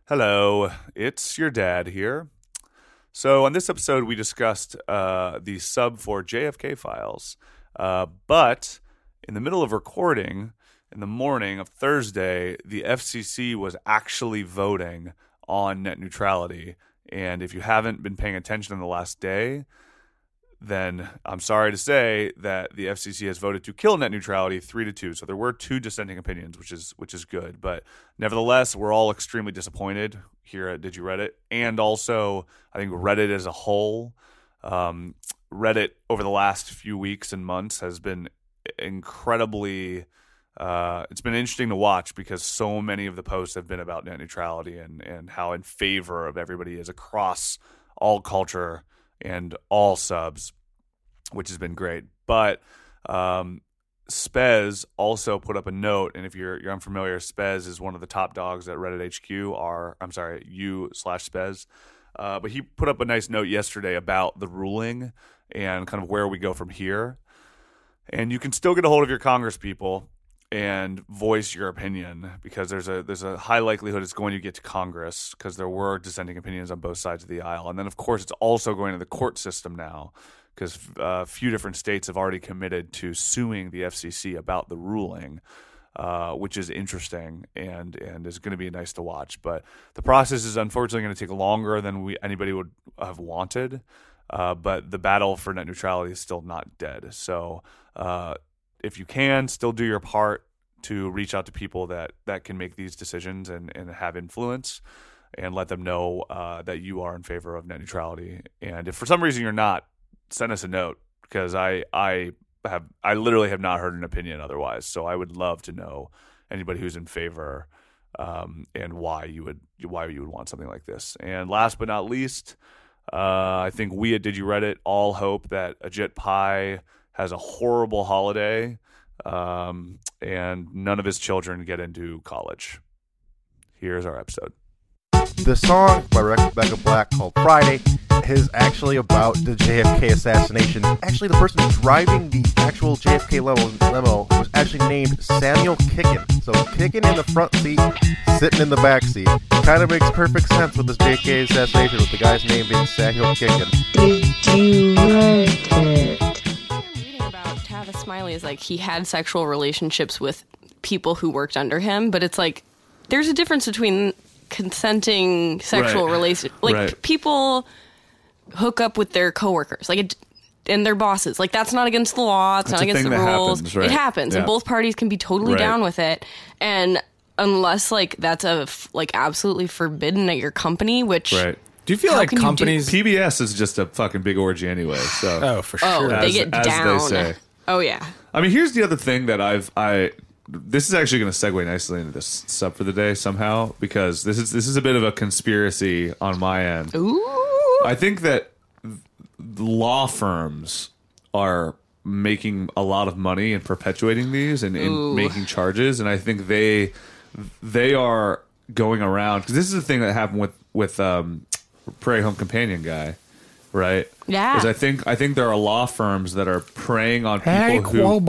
Hello, it's your dad here. So on this episode, we discussed the sub for JFK files, but in the middle of recording, in the morning of Thursday, the FCC was actually voting on net neutrality. And if you haven't been paying attention in the last day, then I'm sorry to say that the FCC has voted to kill net neutrality 3-2. So there were two dissenting opinions, which is good. But nevertheless, we're all extremely disappointed here at Did You Reddit? And also, I think Reddit as a whole, Reddit over the last few weeks and months has been incredibly, it's been interesting to watch because so many of the posts have been about net neutrality and how in favor of everybody is across all culture and all subs, which has been great. But Spez also put up a note, and if you're unfamiliar, Spez is one of the top dogs at Reddit HQ, u/Spez. But he put up a nice note yesterday about the ruling and kind of where we go from here. And you can still get a hold of your Congress people and voice your opinion because there's a high likelihood it's going to get to Congress because there were dissenting opinions on both sides of the aisle. And then, of course, it's also going to the court system now because a few different states have already committed to suing the FCC about the ruling, which is interesting and is going to be nice to watch. But the process is unfortunately going to take longer than anybody would have wanted. But the battle for net neutrality is still not dead. So if you can, still do your part to reach out to people that can make these decisions and have influence and let them know that you are in favor of net neutrality. And if for some reason you're not, send us a note because I literally have not heard an opinion otherwise. So I would love to know anybody who's in favor and why you would want something like this. And last but not least, I think we at Did You Reddit all hope that Ajit Pai has a horrible holiday, and none of his children get into college. Here's our episode. The song by Rebecca Black called Friday is actually about the JFK assassination. Actually, the person driving the actual JFK limo was actually named Samuel Kickin. So Kickin in the front seat, sitting in the back seat. Kind of makes perfect sense with this JFK assassination with the guy's name being Samuel Kickin. Did you Reddit? Tavis Smiley is like he had sexual relationships with people who worked under him, but it's like there's a difference between consenting sexual relations. Like people hook up with their coworkers, and their bosses. Like that's not against the law. It's not against the rules. Happens, right? It happens, and both parties can be totally down with it. And unless that's absolutely forbidden at your company, which. Right. Do you feel like companies... PBS is just a fucking big orgy anyway. So. Oh, for sure. Oh, they get down. As they say. Oh, yeah. I mean, here's the other thing that this is actually going to segue nicely into this sub for the day somehow, because this is a bit of a conspiracy on my end. Ooh. I think that law firms are making a lot of money in perpetuating these and in making charges, and I think they are going around, because this is the thing that happened with Prairie Home Companion guy. Right. Yeah. Because I think there are law firms that are preying on people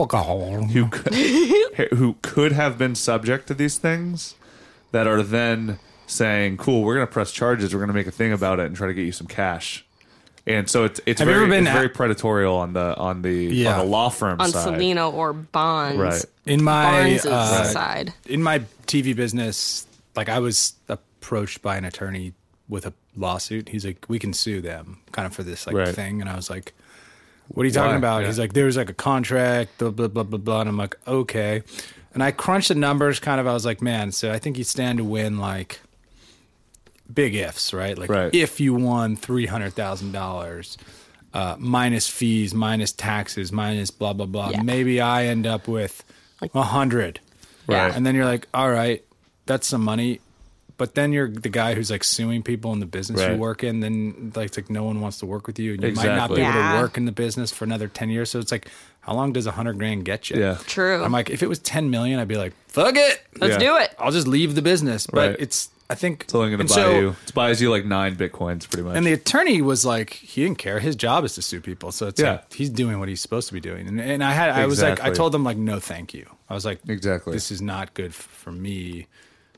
who could have been subject to these things that are then saying, "Cool, we're going to press charges. We're going to make a thing about it and try to get you some cash." And so it's very predatory on the law firm on side. Selena or Bonds. Right. In my side. In my TV business, I was approached by an attorney with a lawsuit. He's like, we can sue them kind of for this thing. And I was like, what are you talking about? Yeah. He's like, there's a contract, blah, blah, blah, blah, blah. And I'm like, okay. And I crunched the numbers I was like, man, so I think you stand to win big ifs, right? If you won $300,000 minus fees, minus taxes, minus blah, blah, blah, maybe I end up with 100. Right. And then you're like, all right, that's some money. But then you're the guy who's suing people in the business you work in. Then it's like no one wants to work with you, and you might not be able to work in the business for another 10 years. So it's like, how long does $100,000 get you? Yeah, true. I'm like, if it was 10 million, I'd be like, fuck it, let's do it. I'll just leave the business. But I think it's only going to buy you. It buys you 9 Bitcoins, pretty much. And the attorney was like, he didn't care. His job is to sue people, so it's he's doing what he's supposed to be doing. And I was like, I told him no, thank you. I was like, exactly, this is not good for me.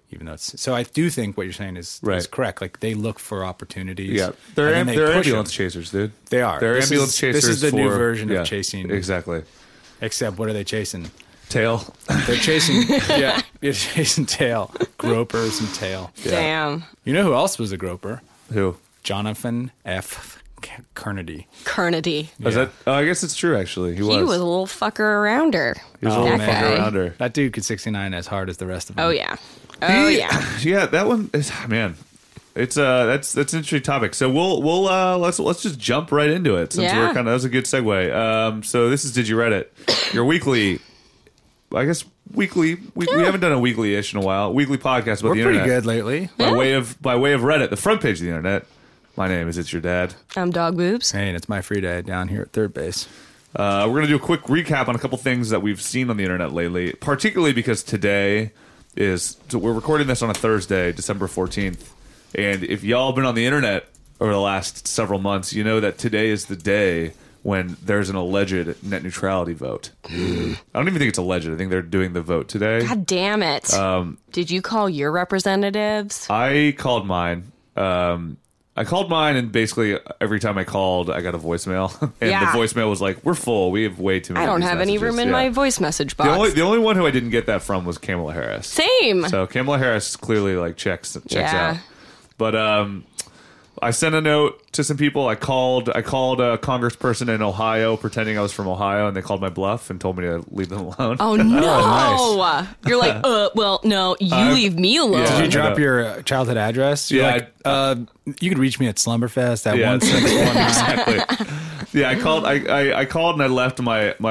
even though it's so. I do think what you're saying is correct. Like they look for opportunities. Yeah, they're and then they're push ambulance them. chasers, dude. They are. They're ambulance chasers. This is the new for- version of chasing. Exactly. Except what are they chasing? Tail. They're chasing. Yeah, you're chasing tail. Gropers and tail. Damn. You know who else was a groper? Who? Jonathan F. Kennedy. Kennedy. Is that? Oh, I guess it's true. Actually, he was. He was a little fucker arounder. He was a little That fucker guy. around her. That dude could 69 as hard as the rest of them. Oh yeah. Oh yeah. Yeah, that one is man. It's that's an interesting topic. So we'll let's just jump right into it since Yeah. we're kind of that was a good segue. So this is Did You Reddit? Your weekly, I guess weekly. We haven't done a weekly-ish in a while. Weekly podcast about We're the pretty internet good lately. by way of Reddit, the front page of the internet. My name is It's Your Dad. I'm Dog Boobs. Hey, and it's my free day down here at third base. We're going to do a quick recap on a couple things that we've seen on the internet lately, particularly because today we're recording this on a Thursday, December 14th. And if y'all have been on the internet over the last several months, you know that today is the day when there's an alleged net neutrality vote. I don't even think it's alleged. I think they're doing the vote today. God damn it. Did you call your representatives? I called mine. And basically every time I called, I got a voicemail. And Yeah. the voicemail was like, we're full. We have way too many I don't of these have any messages." room in Yeah. my voice message box. The only one who I didn't get that from was Kamala Harris. Same. So Kamala Harris clearly like checks Yeah. out. But I sent a note to some people. I called a congressperson in Ohio pretending I was from Ohio, and they called my bluff and told me to leave them alone. Oh no! nice. You're like, well, no, you leave me alone. Yeah. Did you I drop know. your childhood address? You're Yeah, like, you could reach me at Slumberfest at Yeah. 161. Exactly. Yeah, I called. I called and I left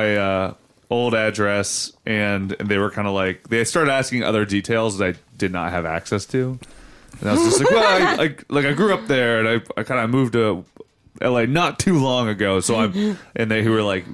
my old address, and they were kind of like they started asking other details that I did not have access to, and I was just like, well, I grew up there, and I kind of moved to LA not too long ago, so and they who were like,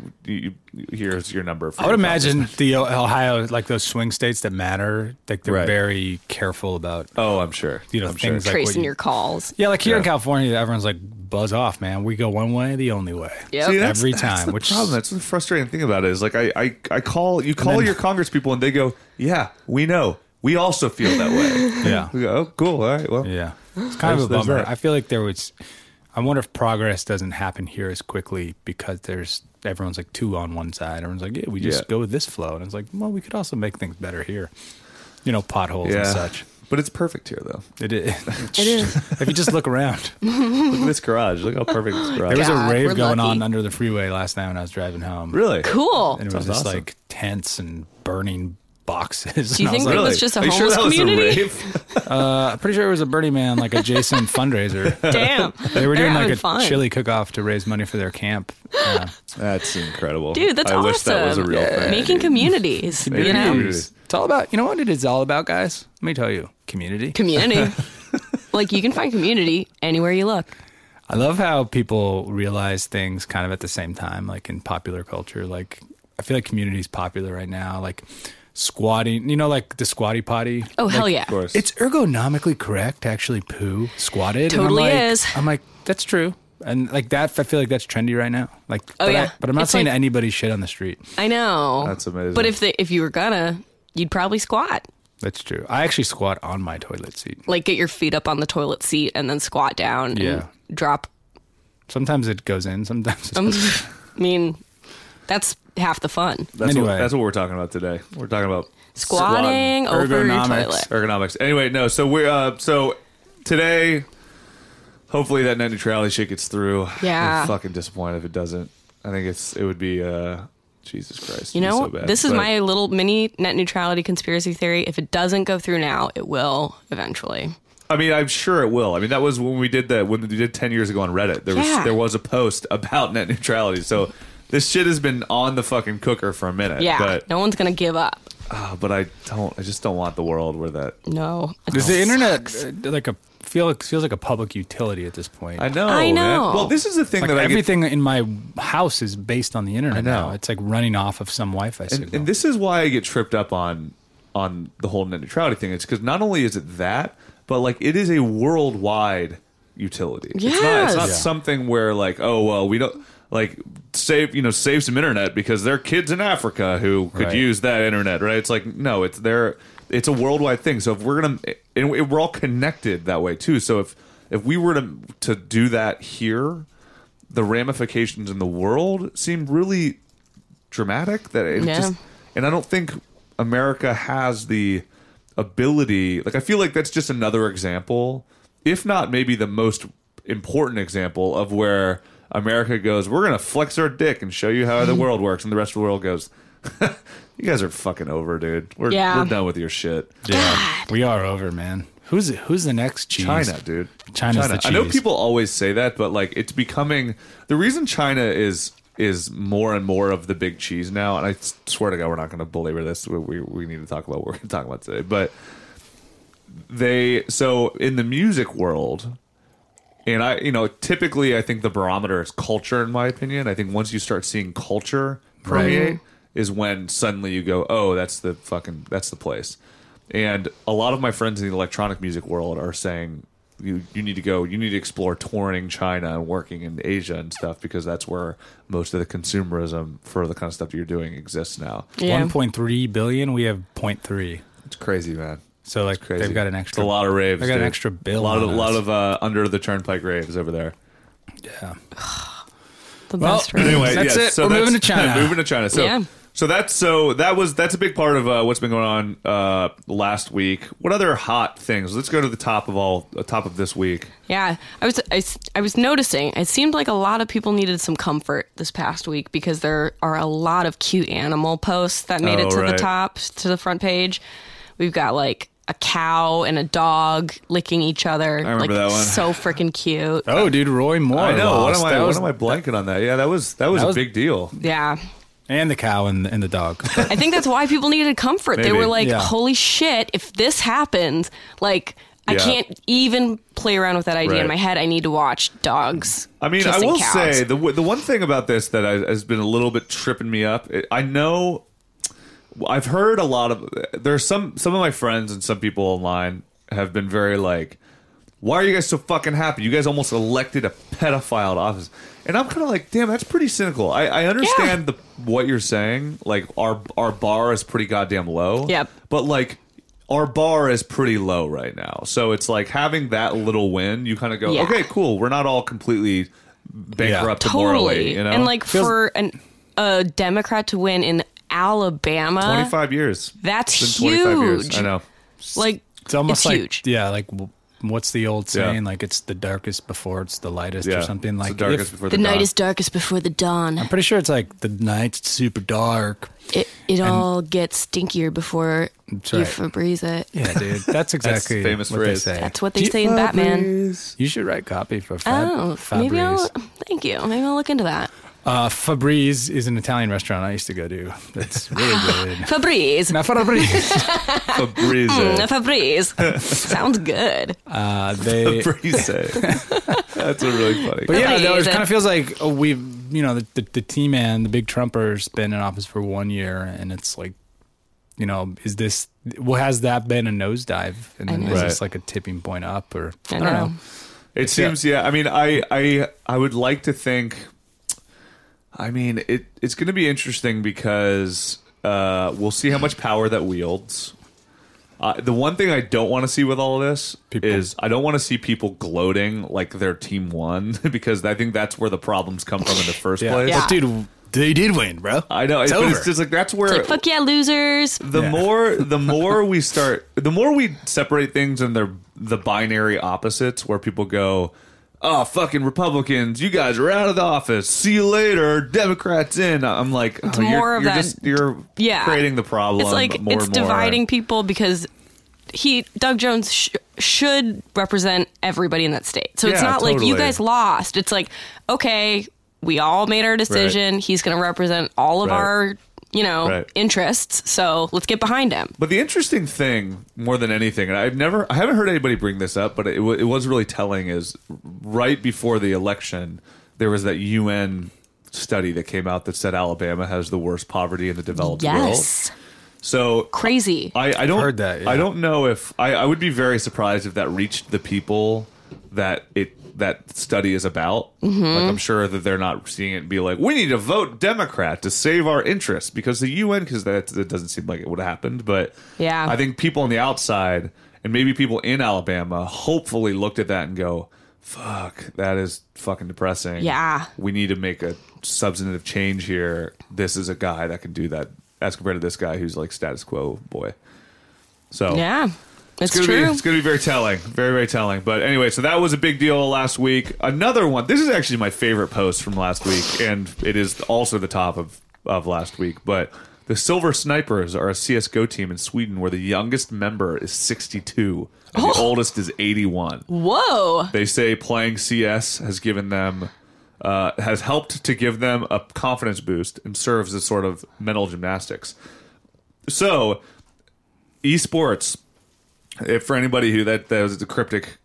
here's your number. For I would your imagine the Ohio, like those swing states that matter, like they're Right. very careful about, Oh, I'm sure. I'm things sure. like Tracing what your calls. Yeah, like here in Yeah. California, everyone's like, buzz off, man. We go one way, the only way. Yep. See, Every that's time, the which- problem. That's the frustrating thing about it is like I call your Congress people and they go, yeah, we know. We also feel that way. Yeah. We go, oh, cool. All right. Well, Yeah. It's kind of a There's bummer. that. I feel like I wonder if progress doesn't happen here as quickly because everyone's like two on one side. Everyone's like, yeah, we just go with this flow. And it's like, well, we could also make things better here. Potholes and such. But it's perfect here, though. It is. It is. If you just look around. Look at this garage. Look how perfect this garage There was is. God, a rave we're going on lucky. under the freeway last night when I was driving home. Really? Cool. And it was Sounds just awesome. like tents and burning boxes. Do you And I think was it like, was just a Are you sure homeless that was community? a rave? I'm pretty sure it was a Burning Man, like adjacent fundraiser. Damn. They were They're doing like having a fun. chili cook-off to raise money for their camp. That's incredible. Dude, that's I awesome. wish that was a real thing. Making communities. Making you know? communities. It's all about, what it is all about, guys? Let me tell you, community. Community. Like you can find community anywhere you look. I love how people realize things kind of at the same time, like in popular culture. Like, I feel like community is popular right now. Like squatting, like the squatty potty. Oh, hell Like, yeah. Of course. It's ergonomically correct to actually poo squatted. Totally and is. I'm like, that's true. And like that, I feel like that's trendy right now. Like, Oh, yeah. but I'm not It's saying like- anybody shit on the street. I know. That's amazing. But if you were gonna, you'd probably squat. That's true. I actually squat on my toilet seat. Like get your feet up on the toilet seat and then squat down Yeah. and drop. Sometimes it goes in. Sometimes it I doesn't. mean, that's half the fun. Anyway. That's what we're talking about today. We're talking about Squatting over your ergonomics. toilet. ergonomics. Anyway, no. So we're so today. Hopefully that net neutrality shit gets through. Yeah. I'm fucking disappointed if it doesn't. I think it would be Jesus Christ. You it'd be know, so bad. this is But- my little mini net neutrality conspiracy theory. If it doesn't go through now, it will eventually. I mean, I'm sure it will. I mean, that was when we did that. When we did 10 years ago on Reddit, there was a post about net neutrality. So this shit has been on the fucking cooker for a minute. Yeah, But no one's gonna give up. I just don't want the world where that. No. Does the internet feels like a public utility at this point? I know. I Man. know. Well, this is the thing Like that I get. everything in my house is based on the internet I know. now. It's like running off of some Wi-Fi signal. And this is why I get tripped up on the whole net neutrality thing. It's because not only is it that, but like it is a worldwide utility. It's Yes. not Yeah. something where like, oh well, we don't like save some internet because there are kids in Africa who could Right. use that internet, right? It's like no, it's there. it's a worldwide thing. So if we're gonna, and we're all connected that way too. So if we were to do that here, the ramifications in the world seem really dramatic. That it just, and I don't think America has the ability. Like, I feel like that's just another example, if not maybe the most important example of where America goes, we're gonna flex our dick and show you how the world works, and the rest of the world goes, you guys are fucking over, dude. We're done with your shit. Yeah, we are over, man. Who's the next cheese? China, dude. China's the cheese. I know people always say that, but like, it's becoming the reason China is more and more of the big cheese now. And I swear to God, we're not going to belabor this. We need to talk about what we're going to talk about today. But so in the music world, and typically I think the barometer is culture, in my opinion. I think once you start seeing culture permeate is when suddenly you go, oh, that's the place. And a lot of my friends in the electronic music world are saying you need to explore touring China and working in Asia and stuff, because that's where most of the consumerism for the kind of stuff that you're doing exists now. Yeah. 1.3 billion, we have 0.3. It's crazy, man. So like Crazy. they've got an extra. It's a lot of raves. They got dude. an extra bill. A lot of under the turnpike raves over there. Yeah. The best. Anyway, that's it. We're moving to China. Moving to China. So that's a big part of what's been going on last week. What other hot things? Let's go to the top of this week. Yeah, I was noticing. It seemed like a lot of people needed some comfort this past week, because there are a lot of cute animal posts that made it to the top, to the front page. We've got like a cow and a dog licking each other. I remember that one. So freaking cute. Oh, dude, Roy Moore. I know. Lost. What am I blanking on that? Yeah, that was a big deal. Yeah. And the cow and the dog. I think that's why people needed comfort. They Maybe. were like, Yeah. holy shit, if this happens, like, I can't even play around with that idea in my head. I need to watch dogs. I mean, I kissing will cows. say the one thing about this that has been a little bit tripping me up. I know I've heard a lot of. There's some of my friends and some people online have been very like, why are you guys so fucking happy? You guys almost elected a pedophile to office. And I'm kind of like, damn, that's pretty cynical. I understand what you're saying. Like, our bar is pretty goddamn low. Yep. But like, our bar is pretty low right now. So it's like having that little win, you kind of go, okay, cool. We're not all completely bankrupt morally. You know? And like for a Democrat to win in Alabama, 25 years. That's It's been 25 years. huge. I know. Like, It's almost it's like huge. Yeah, like what's the old saying? Yeah. Like it's the darkest before it's the lightest Yeah. or something. Like it's the darkest before The the night dawn. is darkest before the dawn. I'm pretty sure it's like the night's super dark. It all gets stinkier before you right. Febreze it. Yeah, dude. That's exactly famous what phrase. they say. That's what they say in Batman. You should write copy for Maybe I'll. Febreze. Thank you. Maybe I'll look into that. Febreze is an Italian restaurant I used to go to. That's really good. Febreze. Now Febreze. Febreze. Febreze. Sounds good. They. Febreze. That's a really funny. But yeah, Febreze. it kind of feels like the T-Man, the big Trumper's been in office for 1 year, and it's like, has that been a nosedive? And then is this like a tipping point up, or I don't know. It seems, I mean, I would like to think. I mean, it's going to be interesting because we'll see how much power that wields. The one thing I don't want to see with all of this is I don't want to see people gloating like their team won, because I think that's where the problems come from in the first place. Yeah. But dude, they did win, bro. I know, It's but over. it's just like that's where It's like, fuck yeah, losers. the more we separate things in the binary opposites, where people go, oh, fucking Republicans, you guys are out of the office. See you later. Democrats in. I'm like, It's more of that. You're creating the problem. It's like more it's and more. dividing people, because Doug Jones should represent everybody in that state. So it's Yeah, not like you totally. guys lost. It's like, okay, we all made our decision. He's going to represent all of our, interests. So let's get behind him. But the interesting thing, more than anything, and I haven't heard anybody bring this up, but it was really telling, is right before the election, there was that UN study that came out that said Alabama has the worst poverty in the developed world. Yes. So Crazy. I don't heard that, yeah. I don't know if I would be very surprised if that reached the people that study is about. Like, I'm sure that they're not seeing it and be like, we need to vote Democrat to save our interests because the UN, because that doesn't seem like it would have happened. But Yeah. I think people on the outside and maybe people in Alabama hopefully looked at that and go, fuck, that is fucking depressing. Yeah. We need to make a substantive change here. This is a guy that can do that as compared to this guy who's like status quo boy. So Yeah. It's gonna true. it's going to be very telling. Very, very telling. But anyway, so that was a big deal last week. Another one. This is actually my favorite post from last week, and it is also the top of last week. But the Silver Snipers are a CSGO team in Sweden where the youngest member is 62 and the oldest is 81. Whoa. They say playing CS has given them... has helped to give them a confidence boost and serves as sort of mental gymnastics. So, esports... for anybody who that was a cryptic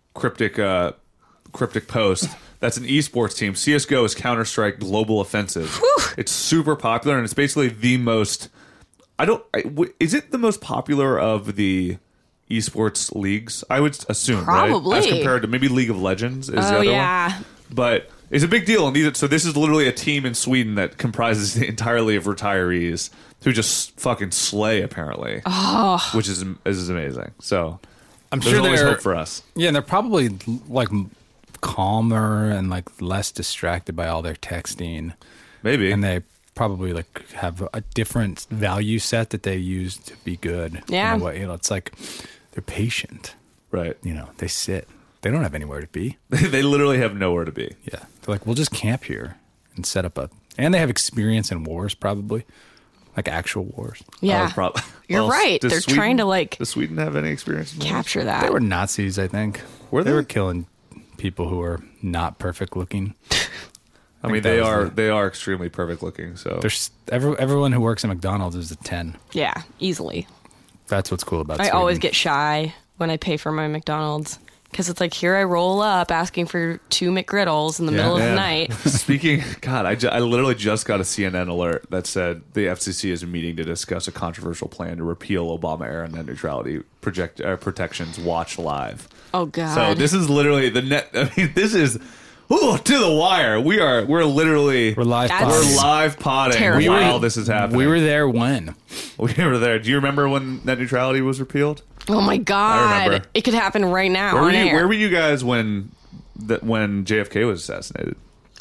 post, that's an esports team. CS:GO is Counter-Strike Global Offensive. Whew. It's super popular and it's basically the most. Is it the most popular of the esports leagues? I would assume, Probably. right? As compared to maybe League of Legends is the other yeah. one. But it's a big deal. And so this is literally a team in Sweden that comprises entirely of retirees who just fucking slay, apparently. Oh. Which is amazing. So I'm there's sure always they're hope for us. Yeah, and they're probably like calmer and like less distracted by all their texting, Maybe. and they probably like have a different value set that they use to be good. Yeah. In a way, it's like they're patient. Right. They sit. They don't have anywhere to be. They literally have nowhere to be. Yeah, they're like, we'll just camp here and set up and they have experience in wars, probably like actual wars. Yeah. You're right. Does They're trying to like Does Sweden have any experience in wars? capture that. They were Nazis, I think. Were They they? were killing people who were not perfect looking. I mean, that was they are extremely perfect looking. So There's everyone who works at McDonald's is a 10. Yeah, easily. That's what's cool about I Sweden. always get shy when I pay for my McDonald's because it's like here I roll up asking for 2 McGriddles in the middle of the night. Speaking, God, I literally just got a CNN alert that said the FCC is meeting to discuss a controversial plan to repeal Obama-era net neutrality protections. Watch live. Oh God! So this is literally the net. I mean, this is to the wire. We're literally We're live. That's- pod. we're live podding Terrifying. while this is happening. We were there when? We were there. Do you remember when net neutrality was repealed? Oh my I God! remember. It could happen right now. Where were on you? air. Where were you guys when JFK was assassinated?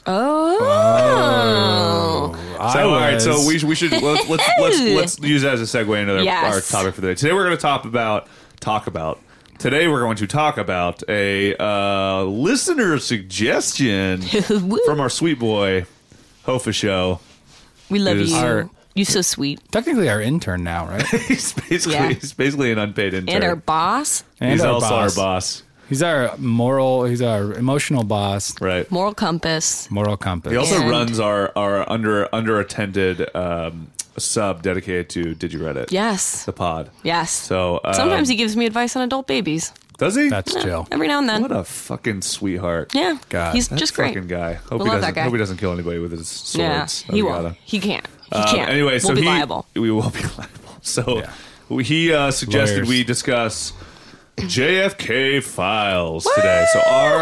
Oh. So all right, so we should let's use that as a segue into Yes. our topic for the day. Today we're going to talk about. Today we're going to talk about a listener suggestion from our sweet boy Hofa Show. We love Is you. our- You're so sweet. Technically our intern now, right? he's basically an unpaid intern. And our boss, And he's our also boss. our boss, He's our emotional boss, right? moral compass. moral compass. He also And- runs our underattended sub dedicated to Did You Reddit? Yes. The pod. Yes. So Sometimes he gives me advice on adult babies. does he? That's chill. Every now and then. What a fucking sweetheart. Yeah. God, He's That just great. fucking guy. Hope We he love doesn't. that guy. Hope he doesn't kill anybody with his swords. Yeah. Oh, He we won't. gotta. He can't. He can't. Anyway, so we'll be liable. we will be liable. So Yeah. he suggested Lawyers. we discuss JFK files today. So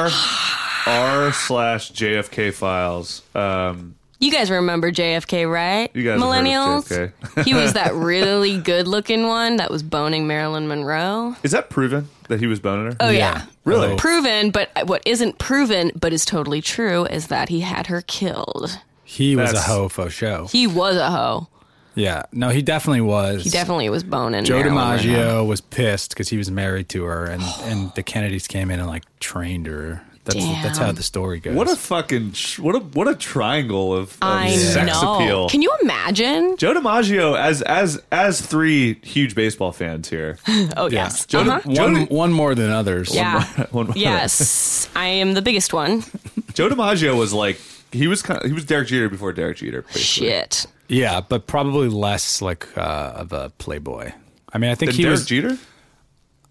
r/JFK files. You guys remember JFK, right? You guys have heard of Millennials. JFK. He was that really good-looking one that was boning Marilyn Monroe. Is that proven that he was boning her? Oh yeah. Really? Oh. Proven, but what isn't proven but is totally true is that he had her killed. He was That's- a hoe for show. He was a hoe. Yeah. No, he definitely was. He definitely was boning Joe Marilyn Monroe. DiMaggio was pissed because he was married to her, and the Kennedys came in and like trained her. That's how the story goes. What a fucking what a triangle of I sex know. appeal. Can you imagine? Joe DiMaggio as 3 huge baseball fans here. Oh Yeah. yes. Joe Uh-huh. one more than others. Yeah. One more. Yes. I am the biggest one. Joe DiMaggio was like he was Derek Jeter before Derek Jeter. Basically. Shit. Yeah, but probably less like of a playboy. I mean, I think Then he Derek was. Jeter.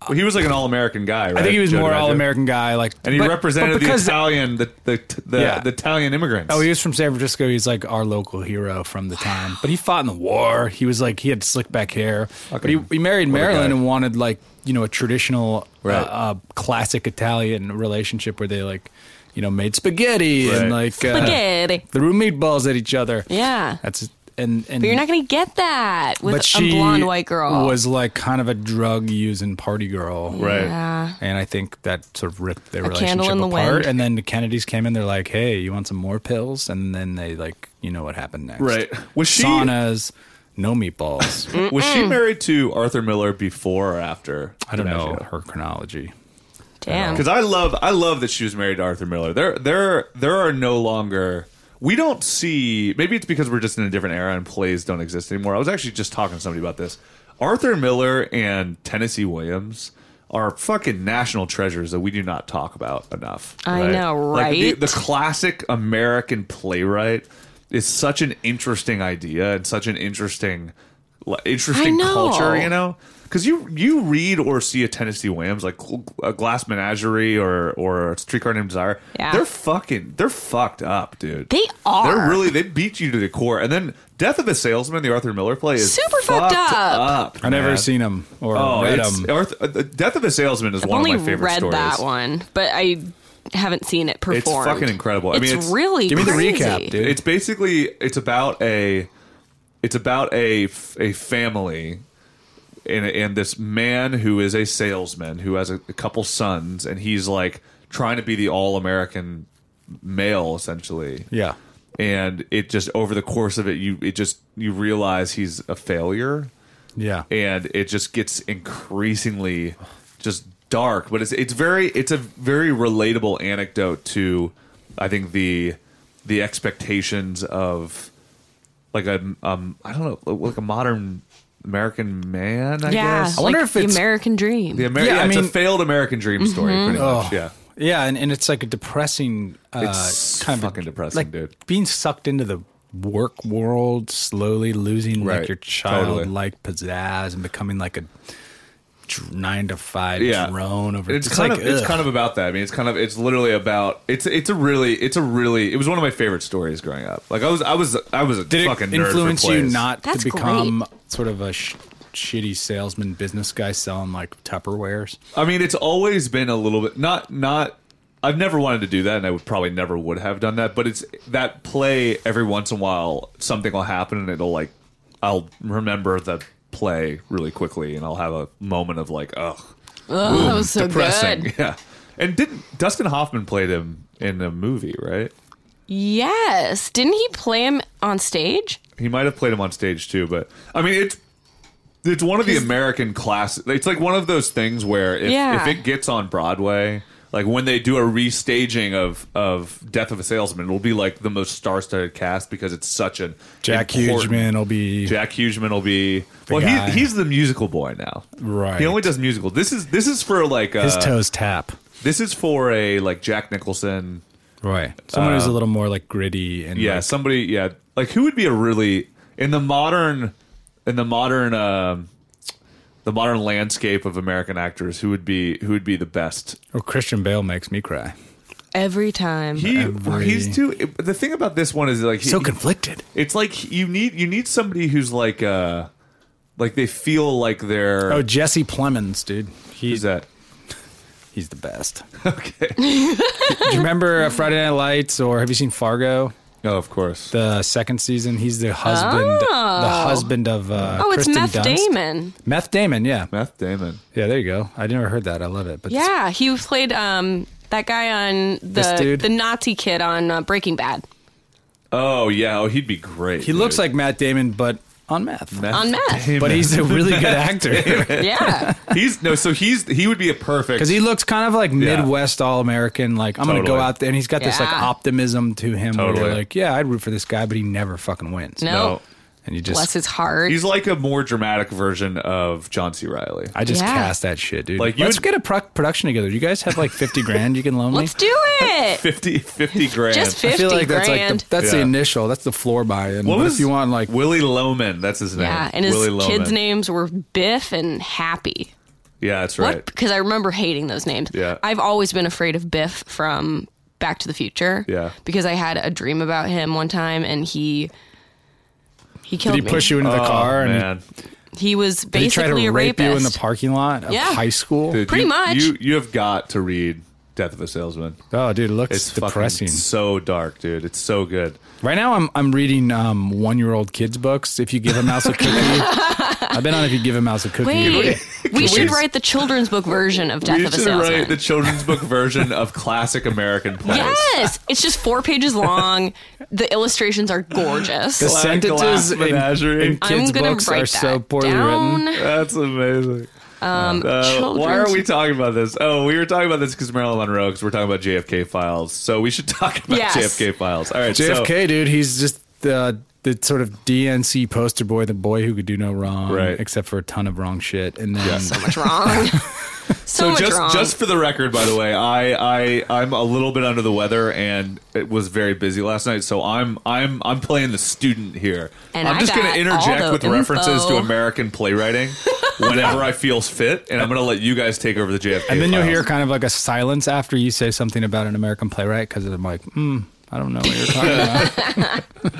He was like an all-American guy, right? I think he was Joe more DiMaggio? all-American guy, And he represented the Italian, the Italian immigrants. Oh, he was from San Francisco. He's like our local hero from the time. But he fought in the war. He was like, he had slick back hair. But he married Marilyn and wanted like, a traditional, classic Italian relationship where they like, made spaghetti and like spaghetti. Threw meatballs at each other. Yeah. That's and but you're not going to get that with but a blonde white girl. Was like kind of a drug using party girl, right? Yeah. And I think that sort of ripped their candle in relationship the apart. wind. And then the Kennedys came in. They're like, "Hey, you want some more pills?" And then they like, what happened next? Right? Was she saunas? No meatballs. Was she married to Arthur Miller before or after? I don't know her chronology. Damn. Because I love that she was married to Arthur Miller. There are no longer. We don't see. Maybe it's because we're just in a different era and plays don't exist anymore. I was actually just talking to somebody about this. Arthur Miller and Tennessee Williams are fucking national treasures that we do not talk about enough. I know, right? Like the classic American playwright is such an interesting idea and such an interesting culture, Because you read or see a Tennessee Williams, like a Glass Menagerie or a Streetcar Named Desire. Yeah. They're fucked up, dude. They are. They beat you to the core. And then Death of a Salesman, the Arthur Miller play, is super fucked up. I've never seen him or read him. Death of a Salesman is one of my favorite stories. I've only read that one, but I haven't seen it performed. It's fucking incredible. It's really give me crazy. the recap, dude. It's basically it's about a family and this man who is a salesman who has a couple sons, and he's like trying to be the all-American male essentially. Yeah. And it just over the course of it you realize he's a failure. Yeah. And it just gets increasingly just dark, but it's a very relatable anecdote to, I think, the expectations of like I don't know, like a modern American man, I guess. I wonder like if it's the American dream. It's a failed American dream story, pretty much. Yeah. Yeah, and it's like a depressing It's kind fucking of depressing, like dude. being sucked into the work world, slowly losing Right, like your childlike pizzazz and becoming like a 9-to-5 drone over. It's kind of about that. I mean, it's literally about it was one of my favorite stories growing up. Like I was a Did fucking it nerd influence for you plays. not That's to become sort of a shitty salesman business guy selling like Tupperwares? I mean, it's always been a little bit not. I've never wanted to do that, and I probably never would have done that. But it's that play every once in a while, something will happen, and I'll remember the play really quickly, and I'll have a moment of like, ugh, that was so depressing. good. Yeah. And didn't Dustin Hoffman played him in a movie, right? Yes. Didn't he play him on stage? He might have played him on stage too, but I mean, it's one of the American classics. It's like one of those things where if it gets on Broadway, like when they do a restaging of Death of a Salesman, it'll be like the most star-studded cast because it's such a Jack Hugeman will be well, he's the musical boy now, right? He only does musicals. This is for like his toes tap. This is for a like Jack Nicholson, right? Someone who's a little more like gritty and like who would be a really in the modern landscape of American actors, who would be the best? Or Christian Bale makes me cry every time. He's too. The thing about this one is like so conflicted. It's like you need somebody who's like they feel like they're Jesse Plemons, dude. Who's that? He's the best. Okay. Do you remember Friday Night Lights, or have you seen Fargo? Oh, of course. The second season, he's the husband. The husband of it's Kristen Meth Dunst. Damon. Meth Damon, yeah. Meth Damon. Yeah, there you go. I never heard that. I love it. But Yeah, he played that guy on the Nazi kid on Breaking Bad. Oh yeah. Oh, he'd be great. He looks like Matt Damon, but on meth. On meth. Damon. But he's a really good actor. Yeah. He would be a perfect, because he looks kind of like Midwest All-American. Like, I'm going to go out there, and he's got this like optimism to him. Where you're like, yeah, I'd root for this guy, but he never fucking wins. No. And you just bless his heart. He's like a more dramatic version of John C. Reilly. I just cast that shit, dude. Like, let's get a production together. You guys have like 50 grand you can loan me? Let's do it. 50 grand. Just 50 I feel like that's grand. like that's the initial. That's the floor buy-in. What but was if you want like Willie Loman? That's his name. Yeah, and his Willie kids' Loman. names were Biff and Happy. Yeah, that's right. Because I remember hating those names. Yeah. I've always been afraid of Biff from Back to the Future. Yeah. Because I had a dream about him one time, and he killed Did he me. push you into the car? And Man. He was did he try basically to a rape rapist. you in the parking lot of high school? Dude, Pretty much. You have got to read Death of a Salesman. Oh, dude, it looks It's depressing. fucking so dark, dude. It's so good. Right now, I'm reading 1-year-old kids' books. If you give a mouse a cookie, I've been on. If you give a mouse a cookie, Wait, we should write the children's book version of Death We of a should Salesman. write the children's book version of classic American plays. Yes, it's just 4 pages long. The illustrations are gorgeous. the sentences in Menagerie. kids' gonna books write are so that poorly down. written. That's amazing. Why are Children's- we talking about this? Oh, we were talking about this because Marilyn Monroe, because we're talking about JFK Files. So we should talk about Yes. JFK Files. All right, JFK, dude, he's just the sort of DNC poster boy, the boy who could do no wrong, Right. except for a ton of wrong shit. And then So much wrong. so much wrong. just for the record, by the way, I'm a little bit under the weather and it was very busy last night, so I'm playing the student here. And I'm I just going got to interject all the with references to info. American playwriting whenever I feel fit, and I'm going to let you guys take over the JFK. and then you'll Files. hear kind of like a silence after you say something about an American playwright because I'm like, I don't know what you're talking about.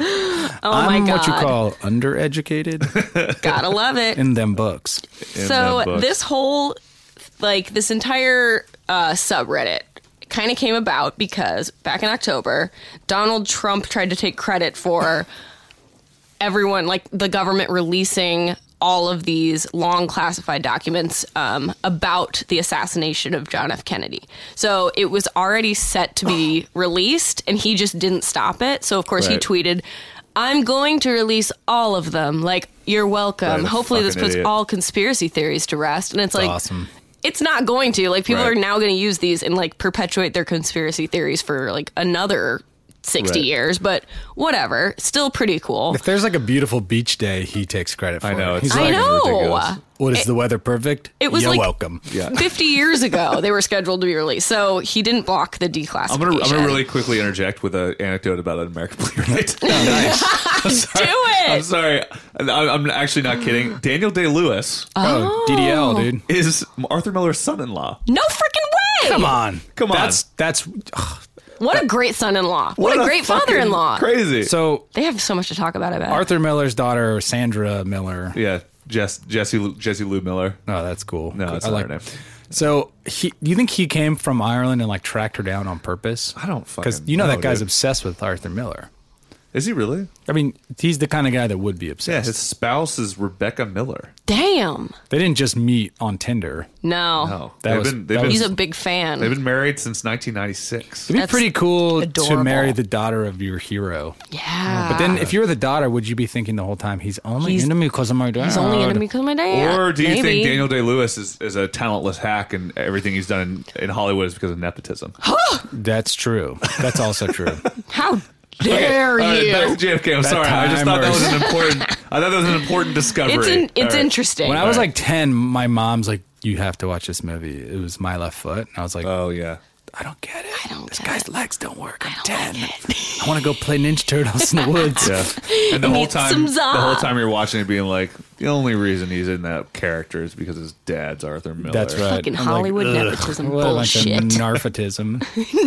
oh my I'm god, what you call undereducated gotta love it. in them books. In So that book. this whole, this entire subreddit kind of came about because back in October, Donald Trump tried to take credit for everyone, like the government releasing all of these long classified documents about the assassination of John F. Kennedy. So it was already set to be released, and he just didn't stop it. So, of course, he Right. tweeted, I'm going to release all of them. Like, you're welcome. Right, a Hopefully this fucking puts idiot. all conspiracy theories to rest. And it's like, Awesome. it's not going to. Like, people Right. are now going to use these and, like, perpetuate their conspiracy theories for, like, another 60 Right. years. But whatever. Still pretty cool. If there's like a beautiful beach day, he takes credit for I know, it. it's He's I like, know. ridiculous. what is the weather perfect? It was You're like welcome. Yeah. 50 years ago, they were scheduled to be released. So he didn't block the declassification. I'm gonna really quickly interject with an anecdote about an American playwright. do it. I'm sorry. I'm actually not kidding. Daniel Day-Lewis Oh, DDL, dude. is Arthur Miller's son-in-law. No freaking way. Come on. Come on. That's What a great son-in-law. What a great fucking father-in-law. Crazy. so They have so much to talk about, I bet. Arthur Miller's daughter, Sandra Miller. yeah, Jesse Lou Miller. Oh, that's cool. No, that's I not like her name. So, you think he came from Ireland and like tracked her down on purpose? I don't fucking Because you know that guy's dude. obsessed with Arthur Miller. Is he really? I mean, he's the kind of guy that would be Yeah, obsessed. his spouse is Rebecca Miller. Damn. They didn't just meet on Tinder. No. No, That was- that was- He's a big fan. they've been married since 1996. It'd be That's pretty cool to adorable. marry the daughter of your hero. Yeah. But then, if you were the daughter, would you be thinking the whole time, he's only He's- into me because of my dad? he's only into me because of my dad. Or do you Maybe. think Daniel Day-Lewis is a talentless hack and everything he's done in Hollywood is because of nepotism? That's true. That's also true. How dare All right, you? back to JFK. I'm That sorry. I just time thought that where- was an important. I thought that was an important discovery. It's All right. interesting. When I was like 10, my mom's like, you have to watch this movie. It was My Left Foot. And I was like, Oh yeah. I don't get it. This get guy's it. legs don't work. I'm 10. I want to go play Ninja Turtles in the woods. Yeah. And the whole Need time, some the za. whole time you're watching it, being like, the only reason he's in that character is because his dad's Arthur Miller. That's right. Fucking I'm Hollywood "Ugh, nepotism what a bunch of bullshit." Narfatism.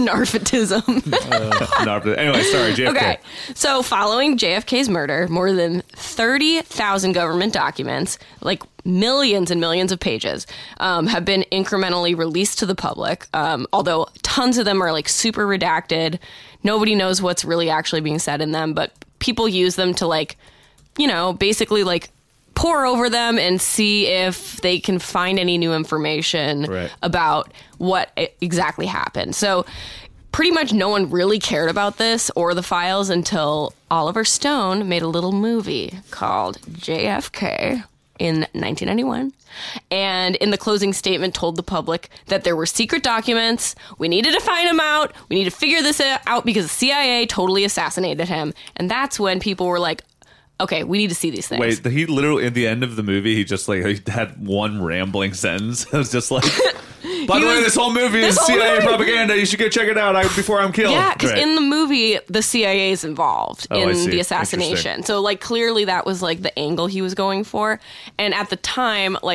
Narfatism. Anyway, sorry, JFK. Okay. So, following JFK's murder, more than 30,000 government documents, like millions and millions of pages, have been incrementally released to the public. Although tons of them are like super redacted. Nobody knows what's really actually being said in them, but people use them to basically like pore over them and see if they can find any new information Right. about what exactly happened. So pretty much no one really cared about this or the files until Oliver Stone made a little movie called JFK in 1991. And in the closing statement told the public that there were secret documents. We needed to find him out. We need to figure this out because the CIA totally assassinated him. And that's when people were like, okay, we need to see these things. Wait, he literally at the end of the movie, he just like he had one rambling sentence. It was just like, by the way, this whole movie is this whole CIA movie- propaganda. You should go check it out before I'm killed. Yeah, because Right. in the movie, the CIA is involved Oh, I in see. the assassination. Interesting. So, like, clearly that was, like, the angle he was going for. And at the time, like,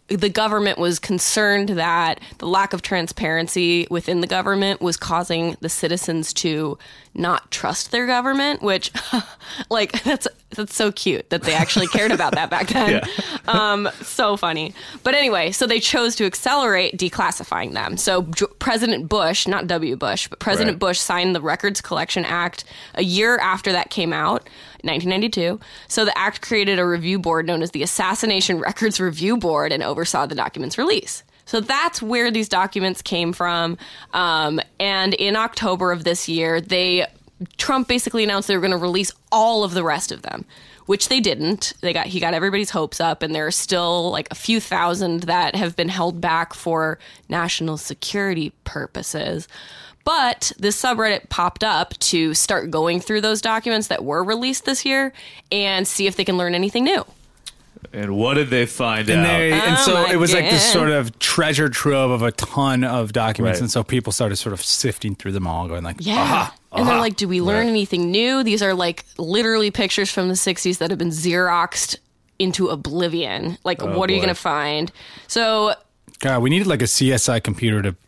the government was concerned that the lack of transparency within the government was causing the citizens to not trust their government, which like that's so cute that they actually cared about that back then. So funny. But anyway, so they chose to accelerate declassifying them. So President Bush, not W. Bush, but President Bush signed the Records Collection Act a year after that came out, 1992. So the act created a review board known as the Assassination Records Review Board and oversaw the document's release. So that's where these documents came from. And in October of this year, Trump basically announced they were going to release all of the rest of them, which they didn't. He got everybody's hopes up, and there are still like a few thousand that have been held back for national security purposes. But this subreddit popped up to start going through those documents that were released this year and see if they can learn anything new. And what did they find out? And so it was like this sort of treasure trove of a ton of documents. Right. And so people started sort of sifting through them all, going like, And they're like, do we learn anything new? These are like literally pictures from the 60s that have been Xeroxed into oblivion. Like, what are you going to find? So, God, we needed like a CSI computer to,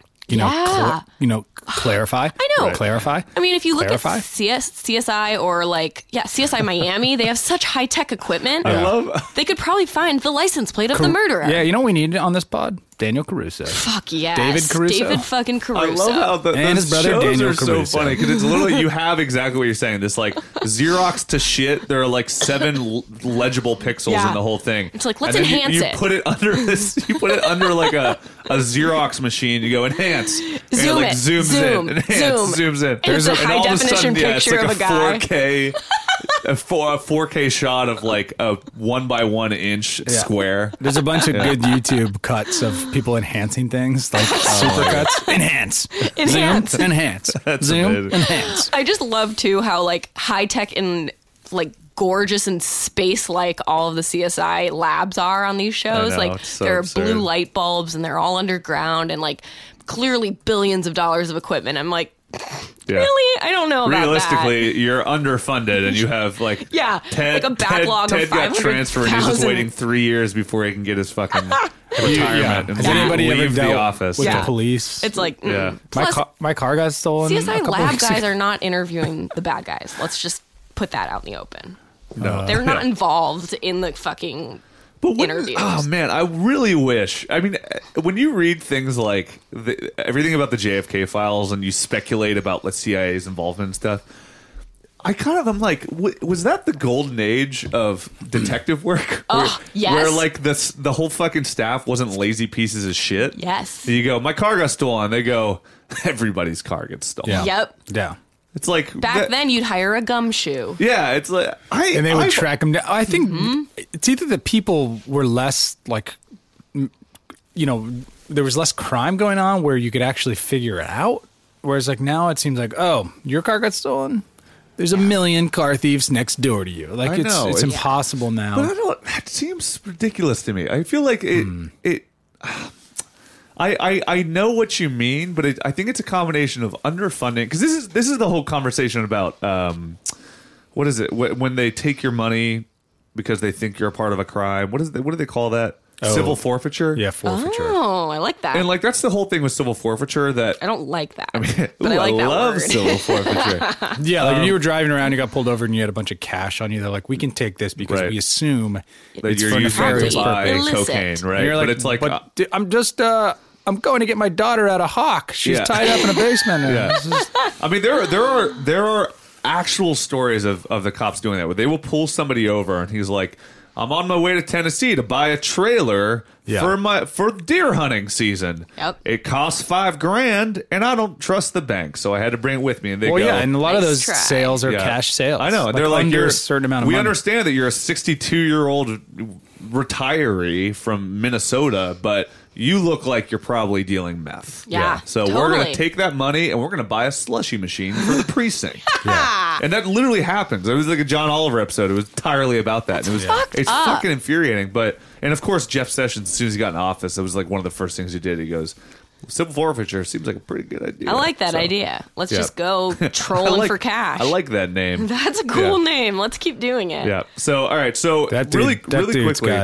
clarify. I know. Right. Clarify. I mean, if you look Clarify? at CSI or CSI Miami, they have such high-tech equipment. I love. They could probably find the license plate of the murderer. Yeah, you know what we needed on this pod? Daniel Caruso. Fuck yes. David Caruso. David fucking Caruso. I love how And his brother shows Daniel are so Caruso. funny because it's literally you have exactly what you're saying. This like Xerox to shit. There are like 7 legible pixels in the whole thing. It's like, let's And then enhance you it. put it under this. You put it under like a Xerox machine. You go enhance. And it Zoom like it. zooms Zoom. in. Enhance. Zoom. Zooms in. And it's a And all of high-definition sudden, picture it's like of a guy. 4K. A 4K shot of like a 1 by 1 inch square. There's a bunch of good YouTube cuts of people enhancing things, like super cuts. Enhance. Enhance. Zoom. Enhance. Zoom. amazing. Enhance. I just love, too, how, like, high-tech and, like, gorgeous and space-like all of the CSI labs are on these shows. know, Like, it's so there are absurd. blue light bulbs, and they're all underground, and, like, clearly billions of dollars of equipment. I'm like, really? I don't know about Realistically, you're underfunded, and you have like like a backlog Ted of got transferred, and he's just 500,000. waiting 3 years before he can get his fucking retirement and Has anybody ever leave the dealt office. with Yeah. the police? It's like, Yeah. Plus, my car got stolen. a CSI couple lab weeks guys ago. are not interviewing the bad guys. Let's just put that out in the open. No. They're not involved in the fucking But interviews. Oh man, I really wish. I mean, when you read things like everything about the JFK files and you speculate about the CIA's involvement and stuff, I'm like, was that the golden age of detective work? Yes. Where like the whole fucking staff wasn't lazy pieces of shit. Yes. You go, my car got stolen. They go, everybody's car gets stolen. Yeah. Yep. Yeah. It's like Back then, you'd hire a gumshoe. Yeah, it's like And they would track them down. I think it's either that people were less like, there was less crime going on where you could actually figure it out. Whereas like now it seems like, oh, your car got stolen. There's a million car thieves next door to you. Like I it's know. it's It's- impossible now. But I don't. That seems ridiculous to me. I feel like it. I know what you mean, but I think it's a combination of underfunding because this is the whole conversation about what is it when they take your money because they think you're a part of a crime. What do they call that? Civil forfeiture. Yeah, forfeiture. Oh, I like that. And like that's the whole thing with civil forfeiture that I don't like that. but I like that love word. civil forfeiture. Yeah, like if you were driving around, you got pulled over, and you had a bunch of cash on you. They're like, we can take this because Right. we assume that it's you're for using nefarious to buy purpose. Illicit. cocaine, right? And you're like, but it's like I'm just I'm going to get my daughter out of Hawk. She's Yeah. tied up in a basement. And Yeah. this is- I mean, there are actual stories of the cops doing that where they will pull somebody over and he's like, I'm on my way to Tennessee to buy a trailer for deer hunting season. Yep. It costs $5,000 and I don't trust the bank, so I had to bring it with me. And they well, go, yeah, and a lot of Nice those try. sales are Yeah. cash sales. I know. And they're like, under you're a certain amount of we money. understand that you're a 62-year-old retiree from Minnesota, but you look like you're probably dealing meth. Yeah, So we're going totally. to take that money and we're going to buy a slushy machine for the precinct. Yeah. And that literally happens. It was like a John Oliver episode. It was entirely about that. And it was it's fucking infuriating. And of course, Jeff Sessions, as soon as he got in office, it was like one of the first things he did. He goes, civil forfeiture seems like a pretty good idea. I like that So, idea. Let's yeah. just go trolling for cash. I like that name. That's a cool Yeah. name. Let's keep doing it. Yeah. So all right. So that dude, really that dude's quickly. got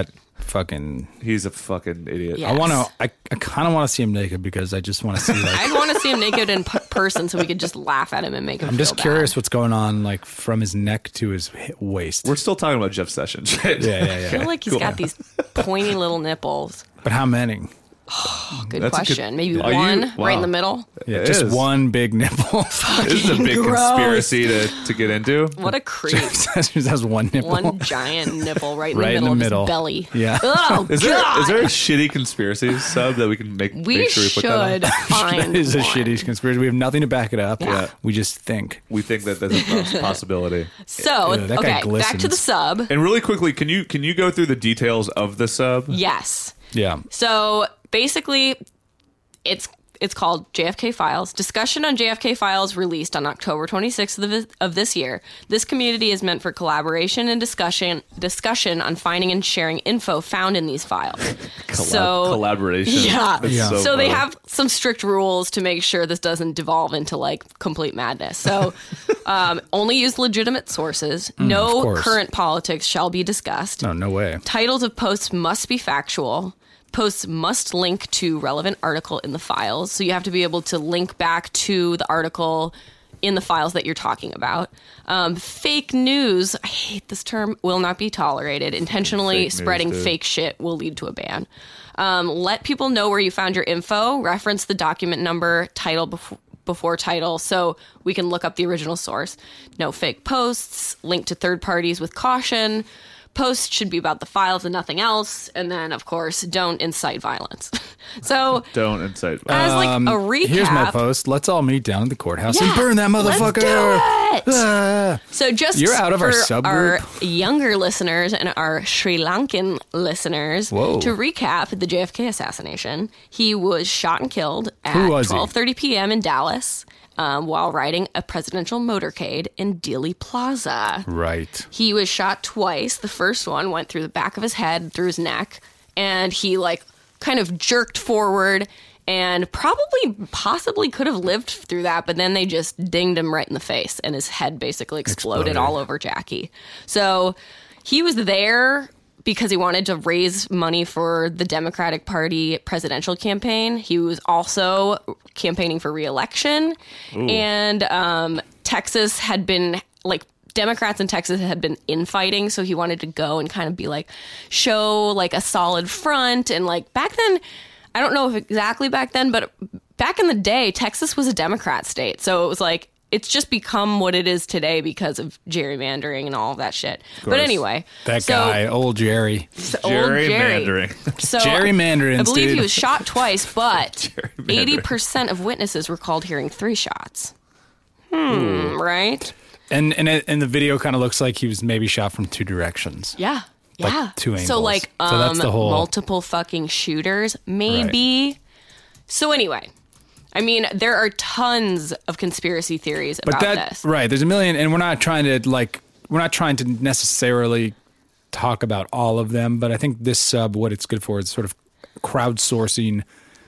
fucking. He's a fucking idiot. Yes. I kind of want to see him naked because I just want to see like. I'd want to see him naked in person so we could just laugh at him and make him. I'm just feel curious bad. what's going on like from his neck to his waist. We're still talking about Jeff Sessions. Right? I feel like he's got these pointy little nipples. But how many? Good That's a question. good- Maybe Are you- one wow. right in the middle. Yeah, It just is. one big nipple. This is a big Gross. conspiracy to get into. What a creep. Just has one nipple. One giant nipple right in Right the in middle the of middle. his belly. Yeah. Oh, Is God. there a shitty conspiracy sub that we can make We sure we put that should on? find That is a one. shitty conspiracy. We have nothing to back it up. Yeah. We just think. We think that there's a possibility. So, Ew, that guy okay, back to glistens. the sub. And really quickly, can you go through the details of the sub? Yes. Yeah. So basically, it's called JFK Files. Discussion on JFK Files released on October 26th of this year. This community is meant for collaboration and discussion on finding and sharing info found in these files. Collaboration. Yeah. That's Yeah. So they funny. have some strict rules to make sure this doesn't devolve into like complete madness. So only use legitimate sources. of No course. current politics shall be discussed. No way. Titles of posts must be factual. Posts must link to relevant article in the files. So you have to be able to link back to the article in the files that you're talking about. Fake news, I hate this term, will not be tolerated. Intentionally Fake news, spreading dude. fake shit will lead to a ban. Let people know where you found your info. Reference the document number, title before title, so we can look up the original source. No fake posts. Link to third parties with caution. Posts should be about the files and nothing else. And then, of course, don't incite violence. So, Don't incite. as like a recap, Here's my post. Let's all meet down at the courthouse and Yeah, burn that motherfucker. Let's do it. Ah. So just You're out of our for subgroup? our younger listeners and our Sri Lankan listeners, Whoa. to recap the JFK assassination, he was shot and killed at Who was he? 12:30 p.m. in Dallas while riding a presidential motorcade in Dealey Plaza. Right. He was shot twice. The first one went through the back of his head, through his neck, and he like kind of jerked forward and possibly could have lived through that, but then they just dinged him right in the face and his head basically exploded all over Jackie. So he was there because he wanted to raise money for the Democratic Party presidential campaign. He was also campaigning for re-election. And Texas had been like, Democrats in Texas had been infighting, so he wanted to go and kind of be like, show like a solid front. And like back then, I don't know if exactly back then, but back in the day, Texas was a Democrat state. So it was like, it's just become what it is today because of gerrymandering and all of that shit. But anyway. That so- guy, old Jerry. old Jerry. Gerrymandering. So Gerrymanderings, I believe dude. he was shot twice, but Gerrymandering. 80% of witnesses recalled hearing 3 shots. Right? And the video kind of looks like he was maybe shot from 2 directions. Yeah. Like Yeah. 2 angles. So like So that's the whole- multiple fucking shooters, maybe. So anyway, I mean, there are tons of conspiracy theories about this. Right, there's a million, and we're not trying to necessarily talk about all of them, but I think this sub, what it's good for is sort of crowdsourcing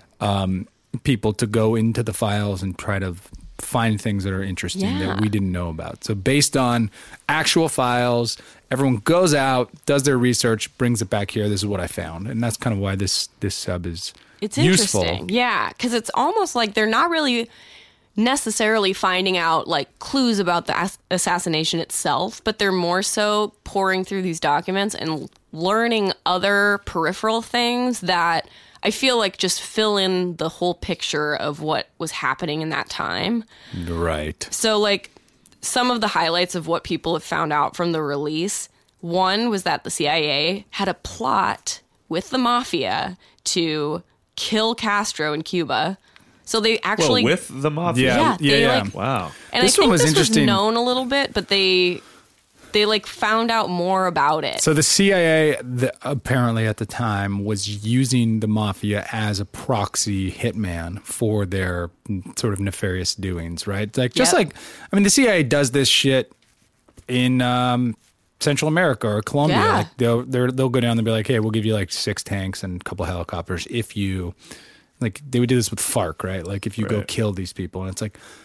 people to go into the files and try to find things that are interesting Yeah. that we didn't know about. So based on actual files, everyone goes out, does their research, brings it back here. This is what I found, and that's kind of why this sub is It's useful. interesting. Yeah, because it's almost like they're not really necessarily finding out like clues about the assassination itself, but they're more so pouring through these documents and learning other peripheral things that I feel like just fill in the whole picture of what was happening in that time. Right. So, like, some of the highlights of what people have found out from the release, one was that the CIA had a plot with the mafia to kill Castro in Cuba. So they actually... Well, with the mafia. Yeah. they, like, Wow. and This I think one was this interesting. was known a little bit, but they like found out more about it. So the CIA, apparently at the time, was using the mafia as a proxy hitman for their sort of nefarious doings, right? Like just Yep. like, I mean, the CIA does this shit in Central America or Colombia. Yeah. Like they'll go down and be like, hey, we'll give you like 6 tanks and a couple helicopters if you, like they would do this with FARC, right? Like if you go Right. kill these people, and it's like,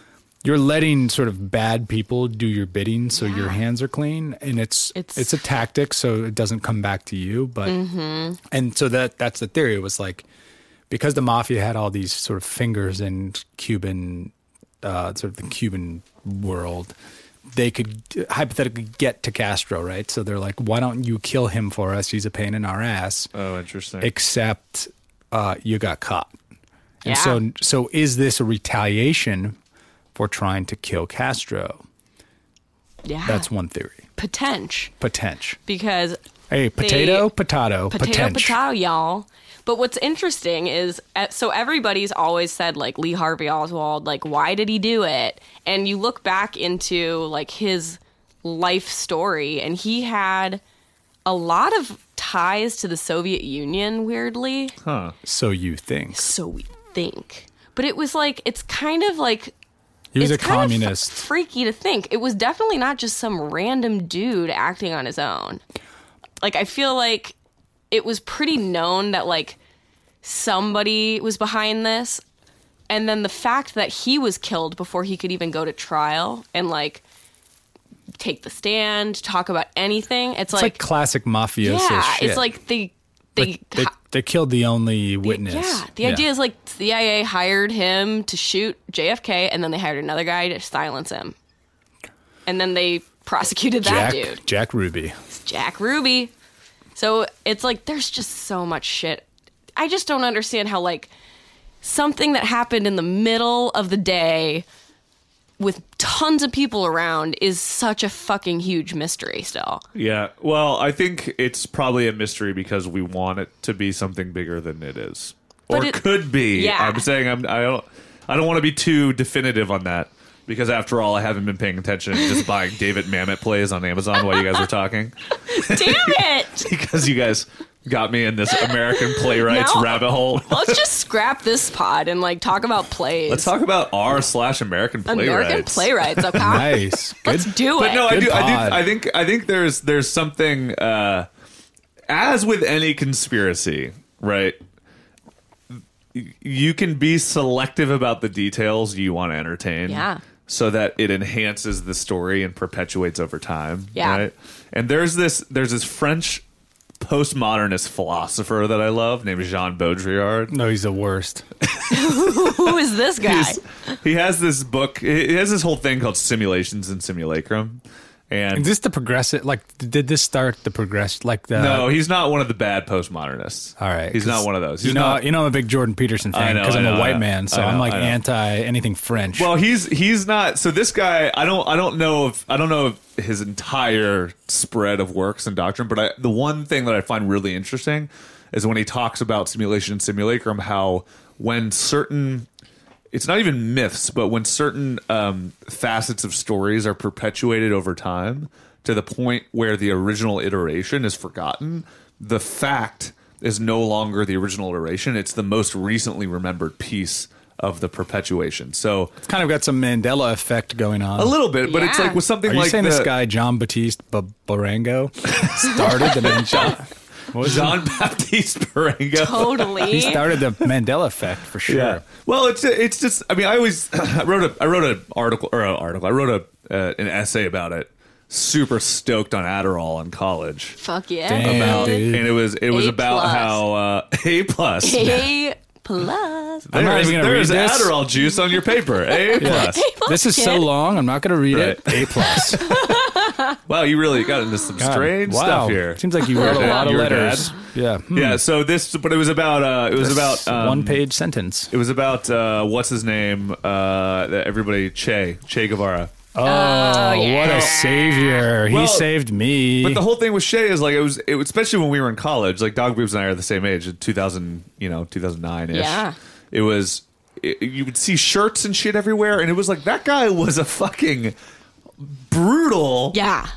you're letting sort of bad people do your bidding, so your hands are clean, and it's a tactic, so it doesn't come back to you. But and so that's the theory. It was like, because the mafia had all these sort of fingers in Cuban, sort of the Cuban world, they could hypothetically get to Castro, right? So they're like, why don't you kill him for us? He's a pain in our ass. Oh, interesting. Except you got caught. And Yeah. so is this a retaliation for trying to kill Castro? Yeah. That's one theory. Potential. Because Hey, potato, potato, potato, y'all. But what's interesting is, so everybody's always said, like, Lee Harvey Oswald, like, why did he do it? And you look back into, like, his life story, and he had a lot of ties to the Soviet Union, weirdly. Huh. So you think. So we think. But it was like, it's kind of like... He was a it's kind of communist. freaky to think. It was definitely not just some random dude acting on his own. Like, I feel like it was pretty known that, like, somebody was behind this. And then the fact that he was killed before he could even go to trial and, like, take the stand, talk about anything. It's like classic mafioso shit. it's like they killed the only witness. The idea is, like, CIA hired him to shoot JFK, and then they hired another guy to silence him. And then they prosecuted that dude. Jack Ruby. Jack Ruby. So it's like, there's just so much shit. I just don't understand how, like, something that happened in the middle of the day with tons of people around is such a fucking huge mystery still. Yeah. Well, I think it's probably a mystery because we want it to be something bigger than it is. But Or it could be. Yeah. I'm saying I don't want to be too definitive on that. Because after all, I haven't been paying attention and just buying David Mamet plays on Amazon while you guys were talking. Damn it! Because you guys got me in this American playwrights No. rabbit hole. Let's just scrap this pod and, like, talk about plays. Let's talk about r/American playwrights. American playwrights, okay? Nice. Good. Let's do But it. no, Good pod. I think there's something as with any conspiracy, right? You can be selective about the details you want to entertain. Yeah. So that it enhances the story and perpetuates over time. Yeah. Right? And there's this French postmodernist philosopher that I love named Jean Baudrillard. No, he's the worst. Who is this guy? He has this book. He has this whole thing called Simulations and Simulacrum. And Is this the progressive? Like, did this start the progress? Like the no, he's not one of the bad postmodernists. All right, he's not one of those. He's you know, not. I'm a big Jordan Peterson I fan know, because I I'm know, a white I know. man, so I know, I'm like I know. anti anything French. Well, he's not. So this guy, I don't know if his entire spread of works and doctrine, but the one thing that I find really interesting is when he talks about simulation and simulacrum, how when certain, it's not even myths, but when certain facets of stories are perpetuated over time to the point where the original iteration is forgotten, the fact is no longer the original iteration. It's the most recently remembered piece of the perpetuation. So it's kind of got some Mandela effect going on. a little bit, but it's Yeah. like with something Are you like saying this guy John Baptiste Barango started the Mandela? Jean-Baptiste Barango. Totally. He started the Mandela effect for sure. Yeah. Well, it's just. I mean, I always I wrote an article. I wrote an essay about it. Super stoked on Adderall in college. Fuck yeah. Damn, About dude. and it was A about plus. how A plus. A plus. I'm not even gonna There's read this. Adderall juice on your paper. A plus. This is so kid. long. I'm not going to read it. A plus. Wow, you really got into some strange wow. stuff here. Seems like you wrote a lot of Your letters. dad? Yeah. Yeah. So this, but it was about. It was about one-page sentence. It was about what's his name? That everybody Che Guevara. Oh, yeah. what a savior! Well, He saved me. But the whole thing with Che is like it was especially when we were in college. Like Dog Boobs and I are the same age, in 2009 ish. Yeah. It was. You would see shirts and shit everywhere, and it was like that guy was a fucking brutal,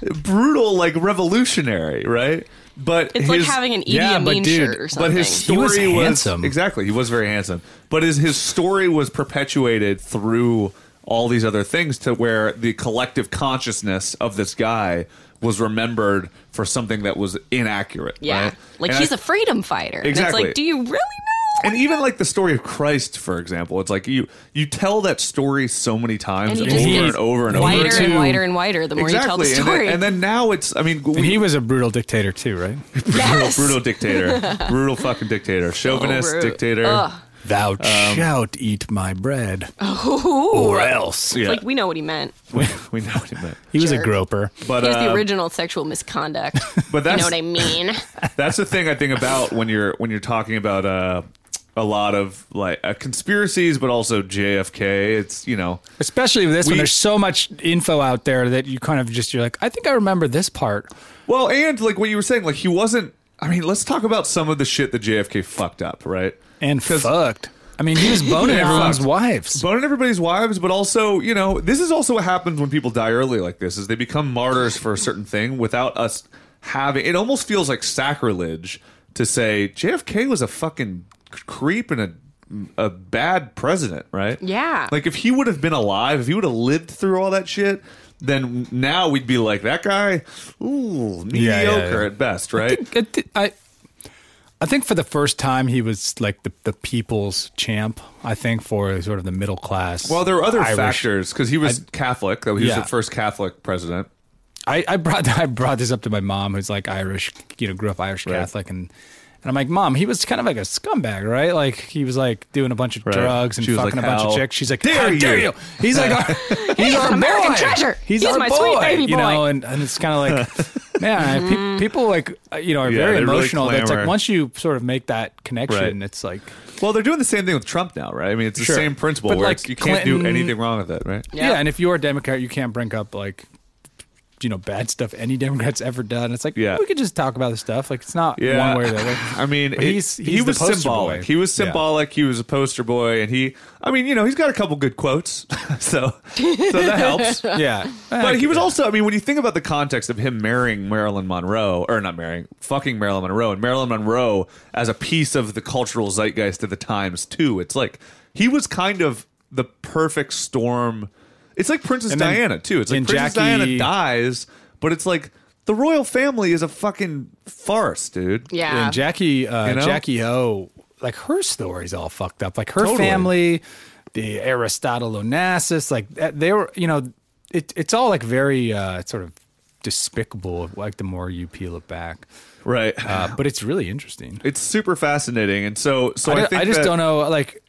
like revolutionary, right? But It's like having an Idi Yeah, but Amin dude, shirt or something. But his story was was handsome. exactly. He was very handsome, but his story was perpetuated through all these other things to where the collective consciousness of this guy was remembered for something that was inaccurate. yeah. right? Like And he's I- a freedom fighter. And Exactly. it's like, do you really know? And even like the story of Christ, for example, it's like you tell that story so many times And over you and just over and over. whiter again. and whiter and whiter the more you tell the story. And then now it's, I mean, And he was a brutal dictator too, right? brutal dictator, brutal fucking dictator, chauvinist rude. dictator. Ugh. Thou shalt eat my bread, or else. Yeah. Like, we know what he meant. We know what he meant. He was a Jerk. groper. But He was the original sexual misconduct. But You that's know what I mean? that's the thing I think about when you're talking about a lot of like conspiracies, but also JFK. It's Especially with this one, there's so much info out there that you kind of you're like, I think I remember this part. well, and like what you were saying, like he wasn't. I mean, let's talk about some of the shit that JFK fucked up, right? And fucked. I mean, he was boning everyone's Fucked. wives. Boning everybody's wives, but also, this is also what happens when people die early like this, is they become martyrs for a certain thing without us having... It almost feels like sacrilege to say JFK was a fucking creep and a bad president, right? Yeah. Like, if he would have been alive, if he would have lived through all that shit, then now we'd be like, that guy, mediocre at best, right? I think for the first time he was like the people's champ. I think for sort of the middle class. Well, there were other Irish. factors, because he was Catholic. He was Yeah. the first Catholic president. I brought this up to my mom, who's like Irish, grew up Irish Catholic, and I'm like, Mom, he was kind of like a scumbag, right? Like he was like doing a bunch of drugs and She was fucking like, a bunch of "How chicks. She's like, dare how you?" dare you? He's like, he's our American boy. treasure. He's He's our my boy. sweet baby You know, boy. and it's kind of like, man, people like are very they really emotional. That's clamor. like once you sort of make that connection, Right. it's like. Well, they're doing the same thing with Trump now, right? I mean, it's the Sure. same principle But where like you can't do Clinton- anything wrong with it, right? Yeah, and if you're a Democrat, you can't bring up like, bad stuff any Democrat's ever done. It's like, Yeah. we could just talk about the stuff. Like, it's not Yeah. one way or the other. I mean, But he's he the was poster symbolic. boy. He was Yeah. symbolic. He was a poster boy, and he's got a couple good quotes, so that helps. Yeah. But he was also, I mean, when you think about the context of him marrying Marilyn Monroe, or not marrying, fucking Marilyn Monroe, and Marilyn Monroe as a piece of the cultural zeitgeist of the times, too. It's like, he was kind of the perfect storm. It's like Princess And then- Diana, too. It's like and Princess Jackie- Diana dies, but it's like, the royal family is a fucking farce, dude. Yeah. And Jackie know? Jackie O, like her story's all fucked up. Like her Totally. family, the Aristotle Onassis, like they were, it's all like very sort of despicable. Like the more you peel it back, Right. but it's really interesting. It's super fascinating. And so I think just that- don't know. Like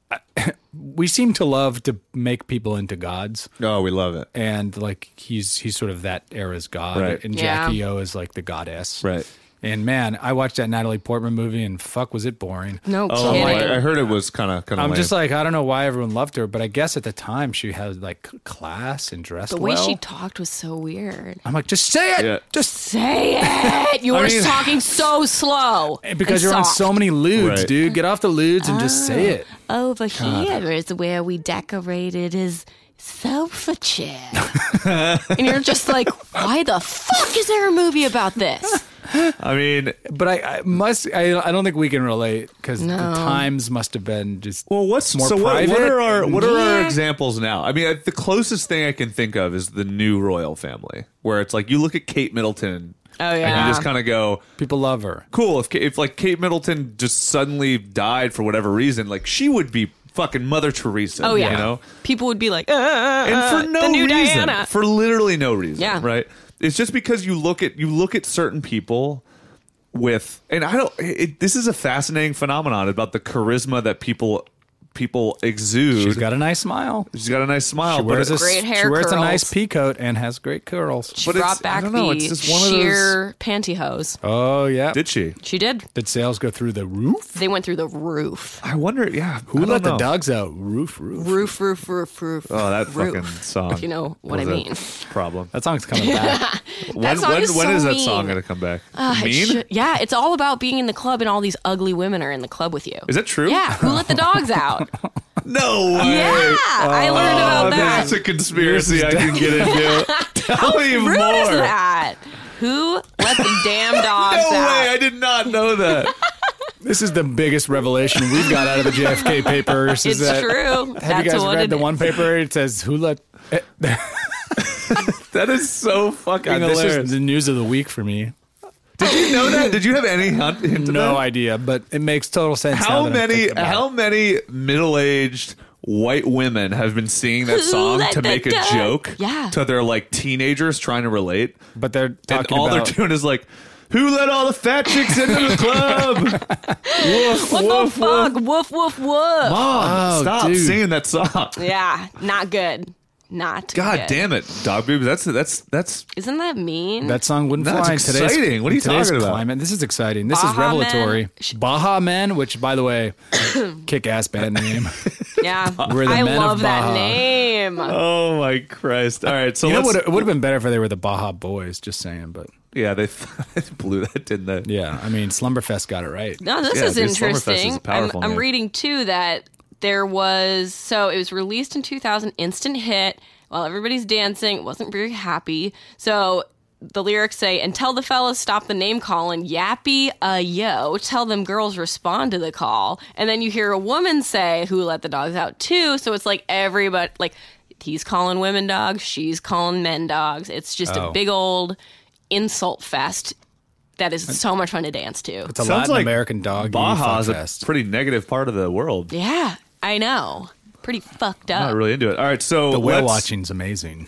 we seem to love to make people into gods. Oh, we love it. And like he's sort of that era's god, Right. and Yeah. Jackie O is like the goddess, Right. And man, I watched that Natalie Portman movie, and fuck, was it boring? No Oh, kidding. I heard it was kind of I'm just like, I don't know why everyone loved her, but I guess at the time she had like class and dressed the way well. she talked was so weird. I'm like, just say it, Yeah. just Say it. You were mean- talking so slow. because and you're on soft. so many lewds, Right. dude. Get off the lewds and just say it. Over here is where we decorated his sofa chair. And you're just like, why the fuck is there a movie about this? I mean, But I don't think we can relate because the No. times must have been just well, what's more so what private. are our Yeah. examples now? I mean, the closest thing I can think of is the new royal family, where it's like you look at Kate Middleton, Oh, and yeah. you just kind of go, People love her. cool. If like Kate Middleton just suddenly died for whatever reason, like she would be fucking Mother Teresa. Oh, yeah. You know. People would be like, And for no the new reason, Diana. for literally no reason, Yeah. right? It's just because you look at certain people with, and I don't. This is a fascinating phenomenon about the charisma that people exude. She's got a nice smile. She's got a nice smile, She wears, but Great hair she wears a curls. nice pea coat and has great curls. She But it's- brought back I don't know, the it's just one of those- sheer pantyhose. Oh yeah. did she? She did. Did sales go through the roof? They went through the roof. I wonder. Yeah, Who I don't let the know. dogs out? Roof. Roof, roof, roof, roof. Oh, that roof. fucking song. If you know what was I a mean. Problem. That song's coming back. When song is when so is that mean. song going to come back? It Mean? should- yeah, it's all about being in the club and all these ugly women are in the club with you. Is that true? Yeah, who let the dogs out? No way. Yeah, I learned about that. This is a conspiracy I can get into. Tell me Rude more. is that? Who let the damn dogs No out? way! I did not know that. This is the biggest revelation we've got out of the JFK papers. Is It's that, true. Have That's you guys what read it the is. one paper? It says who let. That is so fucking God, this hilarious. is the news of the week for me. Did you know that? Did you have any hint of that? No idea, but it makes total sense. How many middle-aged white women have been singing that song to make a joke to their like teenagers trying to relate? But they're talking and all about... they're doing is like, who let all the fat chicks into the club? Woof, What woof, the fuck? woof. Woof, woof, woof. Mom, stop dude. singing that song. Yeah, not good. Not God good. damn it, dog boobs. That's Isn't that mean? That song wouldn't That's fly in today's, exciting. What are you today's talking about? climate. This is exciting. This is Baha revelatory. Men. Baha Men, which, by the way, kick-ass band name. Yeah. We're the I men love of that Baja. name. oh my Christ. All right, so You know let's, what? It would have been better if they were the Baja Boys, just saying. But yeah, they blew that, didn't they? yeah, I mean, Slumberfest got it right. No, this Yeah, is dude, Slumberfest interesting. is a powerful I'm name. reading too that there was it was released in 2000, instant hit. While everybody's dancing, wasn't very happy. So the lyrics say, "And tell the fellas stop the name calling, yappy yo. Tell them girls respond to the call." And then you hear a woman say, "Who let the dogs out too?" So it's like everybody, like he's calling women dogs, she's calling men dogs. It's just a big old insult fest. That is so much fun to dance to. It's a Sounds Latin like American dog. Baja's a fest. pretty negative part of the world. Yeah, I know. Pretty fucked up. Not really into it. All right, so The whale let's- watching's amazing.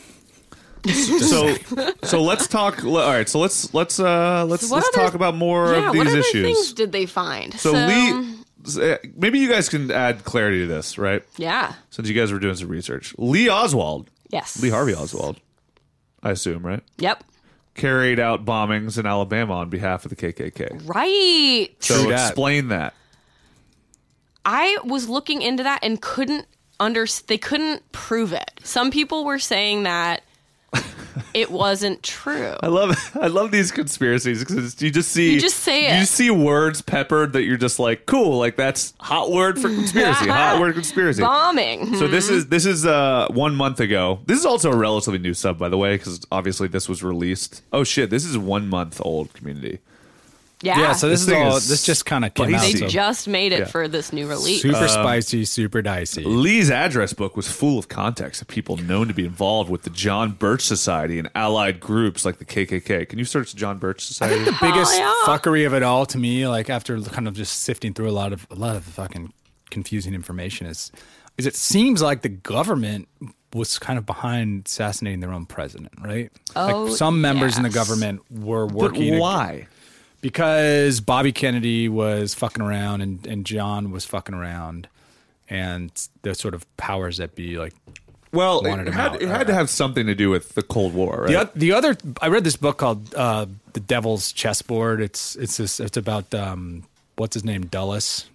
So let's talk. All right, so let's what talk other- about more Yeah, of what these other issues. things did they find? So Lee, maybe you guys can add clarity to this, right? Yeah. Since you guys were doing some research, Lee Oswald, Yes. Lee Harvey Oswald, I assume, right? Yep. Carried out bombings in Alabama on behalf of the KKK. Right. So True dat. explain that. I was looking into that and they couldn't prove it. Some people were saying that it wasn't true. I love these conspiracies because you just see You just say it. You see words peppered that you're just like, cool, like that's hot word for conspiracy, hot word conspiracy. Bombing. So this is 1 month ago. This is also a relatively new sub, by the way, because obviously this was released. Oh shit, this is 1 month old. Community. Yeah. Yeah, so this This is thing all. is This just kind of came out. spicy. they So just made it Yeah. for this new release. super spicy, super dicey. Lee's address book was full of context of people known to be involved with the John Birch Society and allied groups like the KKK. Can you search John Birch Society? The biggest yeah. fuckery of it all to me, like after kind of just sifting through a lot of fucking confusing information, is it seems like the government was kind of behind assassinating their own president, right? Oh, like some members in the yes. government were But working. why? Because Bobby Kennedy was fucking around and John was fucking around, and the sort of powers that be, like, Well, wanted it him had, out. it had to have something to do with the Cold War, right? the other. I read this book called "The Devil's Chessboard." It's about what's his name, Dulles,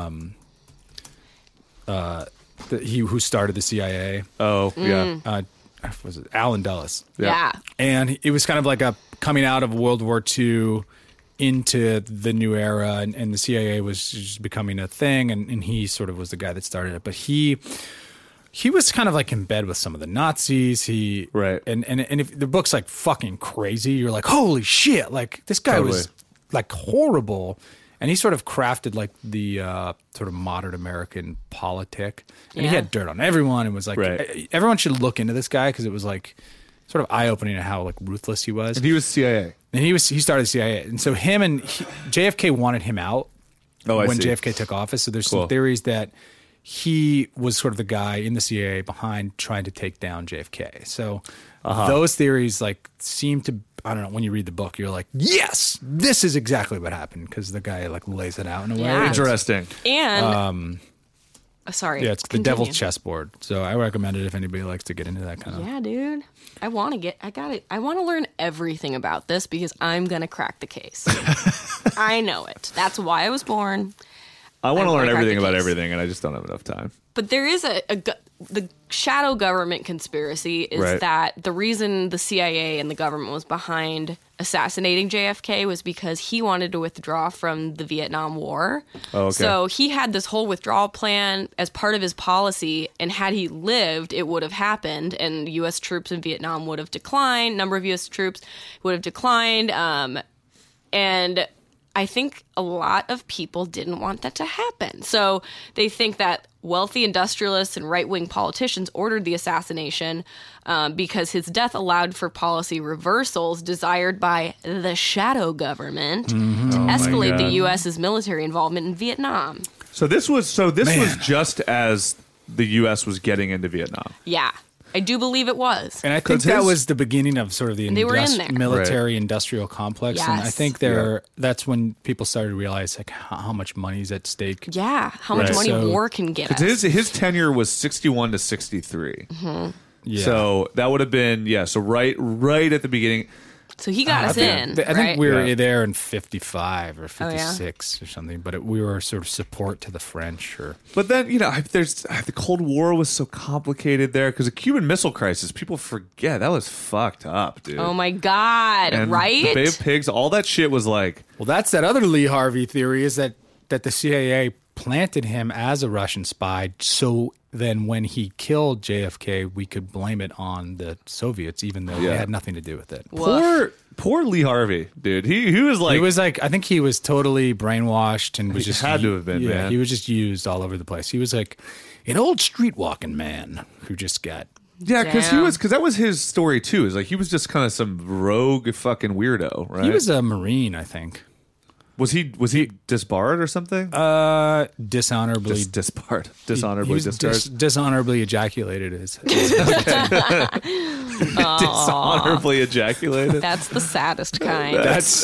who started the CIA. Oh, yeah. Was it Alan Dulles? Yeah. And it was kind of like a coming out of World War II into the new era, and the CIA was just becoming a thing, and he sort of was the guy that started it. But he was kind of like in bed with some of the Nazis. Right. And if the book's like fucking crazy, you're like, holy shit! Like this guy was Totally. like horrible. And he sort of crafted like the sort of modern American politic, and he Yeah. had dirt on everyone, and was like, Right. everyone should look into this guy because it was like sort of eye opening at how like ruthless he was. And he was CIA. And he started the CIA, and so JFK wanted him out Oh, I when see. JFK took office. So there's Cool. some theories that he was sort of the guy in the CIA behind trying to take down JFK. So those theories like seem to, I don't know, when you read the book, you're like, yes, this is exactly what happened, because the guy like lays it out in a way. Yeah. that's- Interesting. And sorry. Yeah, it's the continue. Devil's Chessboard. So I recommend it if anybody likes to get into that kind of. Yeah, dude. I want to learn everything about this because I'm going to crack the case. I know it. That's why I was born. I want to I learn wanna crack everything the about case. everything, and I just don't have enough time. But there is the shadow government conspiracy is Right. that the reason the CIA and the government was behind assassinating JFK was because he wanted to withdraw from the Vietnam War. Oh, okay. So he had this whole withdrawal plan as part of his policy, and had he lived, it would have happened, and U.S. troops in Vietnam would have declined. Number of U.S. troops would have declined, and I think a lot of people didn't want that to happen. So they think that wealthy industrialists and right-wing politicians ordered the assassination because his death allowed for policy reversals desired by the shadow government to escalate the U.S.'s military involvement in Vietnam. So this was just as the U.S. was getting into Vietnam. Yeah. I do believe it was. And I think that was the beginning of sort of the they were in there. military industrial complex. Yes. And I think that's when people started to realize like how much money is at stake. Yeah, how much money war can get us. His tenure was 61 to 63. Yeah. So that would have been, so right at the beginning. So he got us in. I think we were there in 55 or 56 or something, but we were sort of support to the French. But then, the Cold War was so complicated there because the Cuban Missile Crisis, people forget, that was fucked up, dude. Oh my God, and right? The Bay of Pigs, all that shit was like... Well, that's that other Lee Harvey theory is that the CIA planted him as a Russian spy so then when he killed JFK, we could blame it on the Soviets, even though they had nothing to do with it. Poor Lee Harvey, dude. He was like... I think he was totally brainwashed and was just... had to have been, man. He was just used all over the place. He was like an old streetwalking man who just got... Yeah, because that was his story, too. Is like he was just kind of some rogue fucking weirdo, right? He was a Marine, I think. Was he disbarred or something? Dishonorably disbarred. Dishonorably discharged. Dishonorably ejaculated. Dishonorably ejaculated. That's the saddest kind.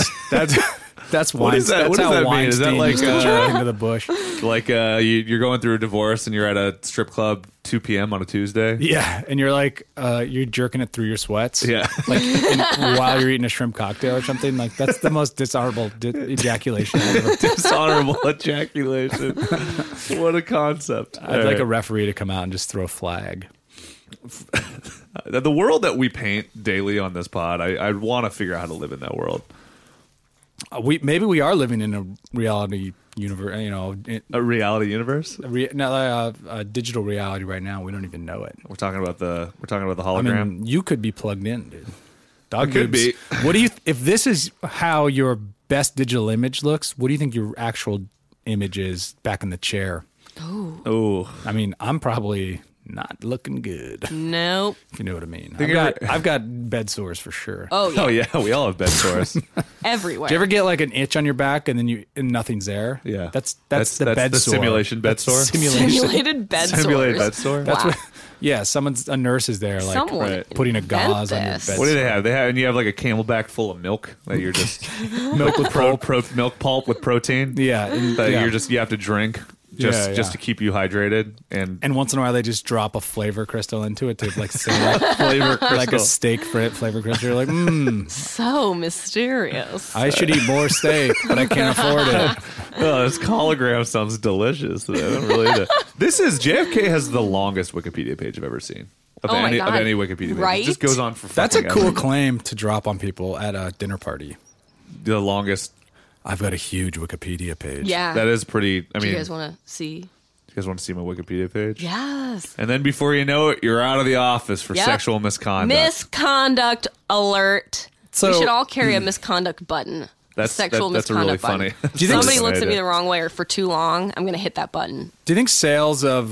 That's what is that? What does that mean? Is that like into the bush? Like you're going through a divorce and you're at a strip club 2 p.m. on a Tuesday? Yeah, and you're like you're jerking it through your sweats. Yeah, like while you're eating a shrimp cocktail or something. Like that's the most dishonorable ejaculation ever. Dishonorable ejaculation. What a concept! I'd like a referee to come out and just throw a flag. The world that we paint daily on this pod, I want to figure out how to live in that world. Maybe we are living in a reality universe. A reality universe. A digital reality right now. We don't even know it. We're talking about the hologram. I mean, you could be plugged in, dude. Dog could be. What do you? If this is how your best digital image looks, what do you think your actual image is back in the chair? Oh. I mean, I'm probably not looking good. Nope. If you know what I mean. I've got bed sores for sure. Oh yeah. Oh yeah, we all have bed sores. Everywhere. Do you ever get like an itch on your back and then nothing's there? Yeah. That's the bed the sore. Simulation bed sore. Simulated bed sores. Simulated bed sore. That's what. Yeah, a nurse is there, like putting a gauze on your bed. What do they have? And you have like a Camelback full of milk that you're just milk with milk pulp with protein. Yeah, you have to drink. Just to keep you hydrated, and once in a while they just drop a flavor crystal into it to like say flavor crystal. Like a steak flavor crystal. You're like, so mysterious. I should eat more steak, but I can't afford it. Oh, this hologram sounds delicious. I don't really This is JFK has the longest Wikipedia page I've ever seen of any Wikipedia page. Right? It just goes on for. That's a cool claim to drop on people at a dinner party. The longest. I've got a huge Wikipedia page. Yeah. That is pretty... I mean... Do you guys want to see? You guys want to see my Wikipedia page? Yes. And then before you know it, you're out of the office for sexual misconduct. Misconduct alert. So, we should all carry a misconduct button. That's sexual that's misconduct really button. funny. Do you think somebody looks at me the wrong way or for too long, I'm going to hit that button. Do you think sales of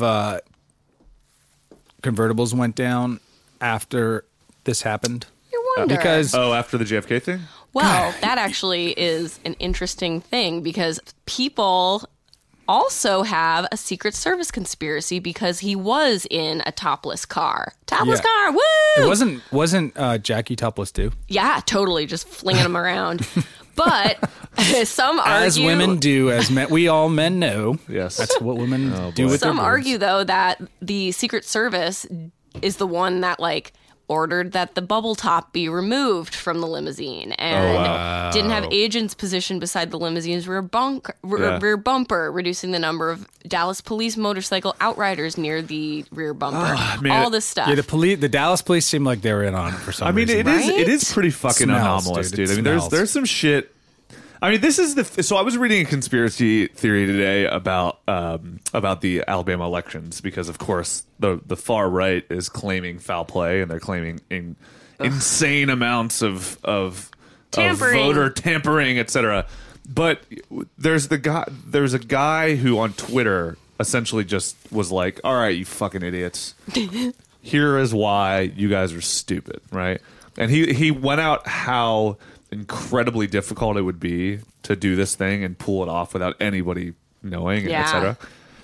convertibles went down after this happened? You wonder. After the JFK thing? Well, that actually is an interesting thing because people also have a Secret Service conspiracy because he was in a topless car. Topless car, woo! It wasn't Jackie topless too? Yeah, totally, just flinging him around. But some argue... As women do, as men, we all men know. Yes. That's what women do with some their argue, though, that the Secret Service is the one that, like, ordered that the bubble top be removed from the limousine and didn't have agents positioned beside the limousine's rear bumper, reducing the number of Dallas police motorcycle outriders near the rear bumper. All this stuff. Yeah, the Dallas police seem like they were in on it for some reason. It is pretty fucking anomalous, dude. I mean, there's some shit. I mean, this is so I was reading a conspiracy theory today about the Alabama elections because, of course, the far right is claiming foul play and they're claiming insane amounts of tampering, voter tampering, etc. But there's a guy who on Twitter essentially just was like, all right, you fucking idiots. Here is why you guys are stupid, right? And he went out how incredibly difficult it would be to do this thing and pull it off without anybody knowing, and et cetera.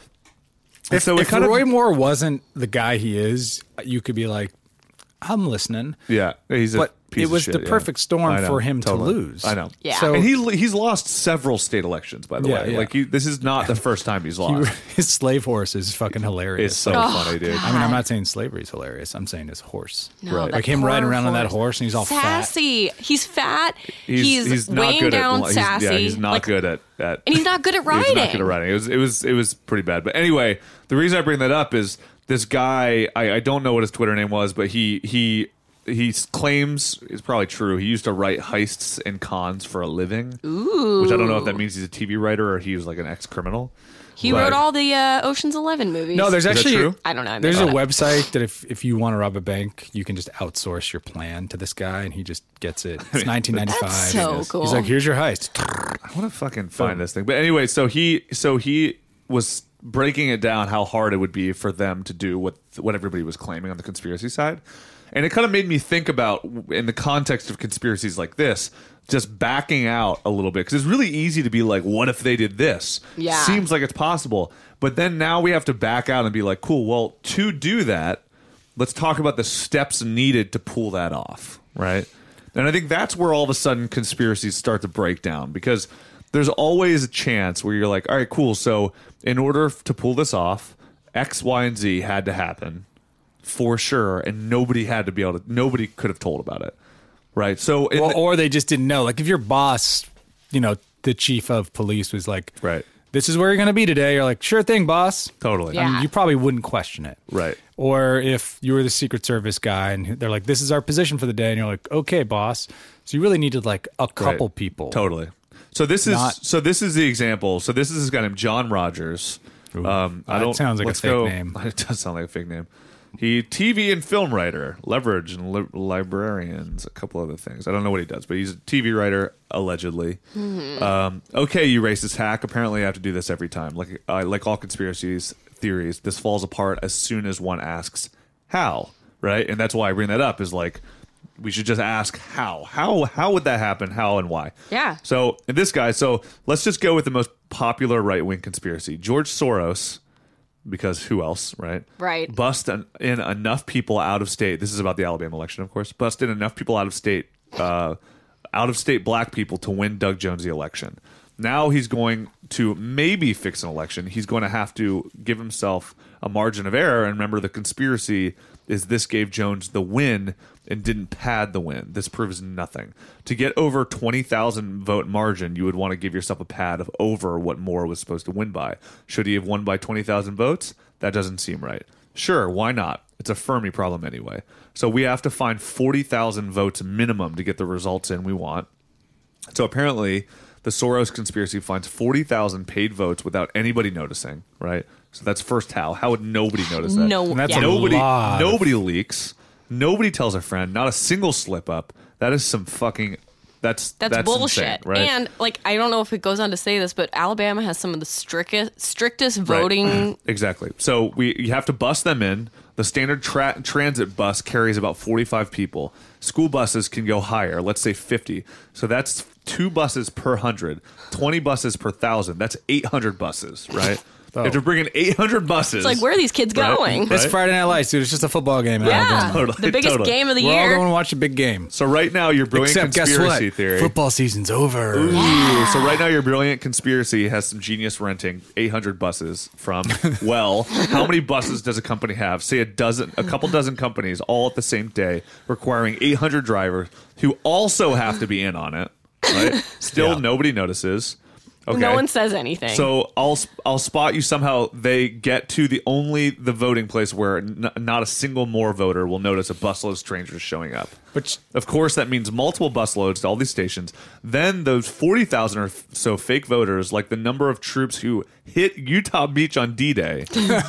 If Roy Moore wasn't the guy he is, you could be like, I'm listening. Yeah, he's but a piece it was of shit, the perfect storm for him to lose. I know. Yeah. So, and he's lost several state elections, by the way. Yeah. Like this is not the first time he's lost. his slave horse is fucking hilarious. It's so funny, dude. I mean, I'm not saying slavery is hilarious. I'm saying his horse. No, Right. Like him riding around on that horse and he's all sassy. He's fat. He's not weighing good down at, sassy. He's not good at and he's not good at riding. He's not good at riding. It was pretty bad. But anyway, the reason I bring that up is this guy. I don't know what his Twitter name was, but he claims it's probably true. He used to write heists and cons for a living. Ooh. Which I don't know if that means he's a TV writer or he was like an ex-criminal. He wrote all the Ocean's 11 movies. No, there's actually true? I don't know. There's a website that if you want to rob a bank, you can just outsource your plan to this guy, and he just gets it. It's 1995. That's so cool. He's like, "Here's your heist." I want to fucking find this thing. But anyway, so he was breaking it down how hard it would be for them to do what everybody was claiming on the conspiracy side. And it kind of made me think about, in the context of conspiracies like this, just backing out a little bit. Because it's really easy to be like, what if they did this? Yeah. Seems like it's possible. But then now we have to back out and be like, cool, well, to do that, let's talk about the steps needed to pull that off, right? And I think that's where all of a sudden conspiracies start to break down. Because there's always a chance where you're like, all right, cool, so in order to pull this off, X, Y, and Z had to happen. For sure, and nobody could have told about it, right? So, or they just didn't know. Like if your boss, the chief of police was like, right, this is where you're going to be today. You're like, sure thing, boss. Totally. Yeah. I mean, you probably wouldn't question it, right? Or if you were the Secret Service guy and they're like, this is our position for the day, and you're like, okay, boss. So you really needed like a couple people, totally. So this is the example. So this is this guy named John Rogers. That sounds like a fake name. It does sound like a fake name. He TV and film writer, Leverage and Librarians, a couple other things. I don't know what he does, but he's a TV writer allegedly. Okay, you racist hack. Apparently, I have to do this every time. Like all conspiracies theories, this falls apart as soon as one asks how. Right, and that's why I bring that up. Is like we should just ask how. How would that happen? How and why? Yeah. So this guy. So let's just go with the most popular right wing conspiracy. George Soros. Because who else, right? Right. Bust in enough people out of state. This is about the Alabama election, of course. Bust in enough people out of state black people to win Doug Jones the election. Now he's going to maybe fix an election. He's going to have to give himself a margin of error. And remember, the conspiracy is this gave Jones the win and didn't pad the win. This proves nothing. To get over 20,000 vote margin, you would want to give yourself a pad of over what Moore was supposed to win by. Should he have won by 20,000 votes? That doesn't seem right. Sure, why not? It's a Fermi problem anyway. So we have to find 40,000 votes minimum to get the results in we want. So apparently, the Soros conspiracy finds 40,000 paid votes without anybody noticing, right? So that's first how. How would nobody notice that? No, that's yeah. Nobody leaks. Nobody tells a friend. Not a single slip up. That is some fucking. That's bullshit. insane, right? And I don't know if it goes on to say this, but Alabama has some of the strictest voting. Right. Exactly. So you have to bus them in. The standard transit bus carries about 45 people. School buses can go higher. Let's say 50. So that's 2 buses per 100. 20 buses per 1,000. That's 800 buses, right? If you're bringing 800 buses, It's like, where are these kids going? It's Friday Night Lights, dude. It's just a football game. Yeah, Totally, the biggest totally. game of the We're all year. going to watch a big game. So right now, your brilliant Except guess conspiracy what? theory. Football season's over. Ooh, so right now, your brilliant conspiracy has some genius renting 800 buses from. Well, how many buses does a company have? Say a couple dozen companies, all at the same day, requiring 800 drivers who also have to be in on it. Right? Still, nobody notices. Okay. No one says anything. So I'll spot you somehow. They get to the voting place where not a single Moore voter will notice a busload of strangers showing up. But of course, that means multiple busloads to all these stations. Then those 40,000 or so fake voters, like the number of troops who hit Utah Beach on D-Day,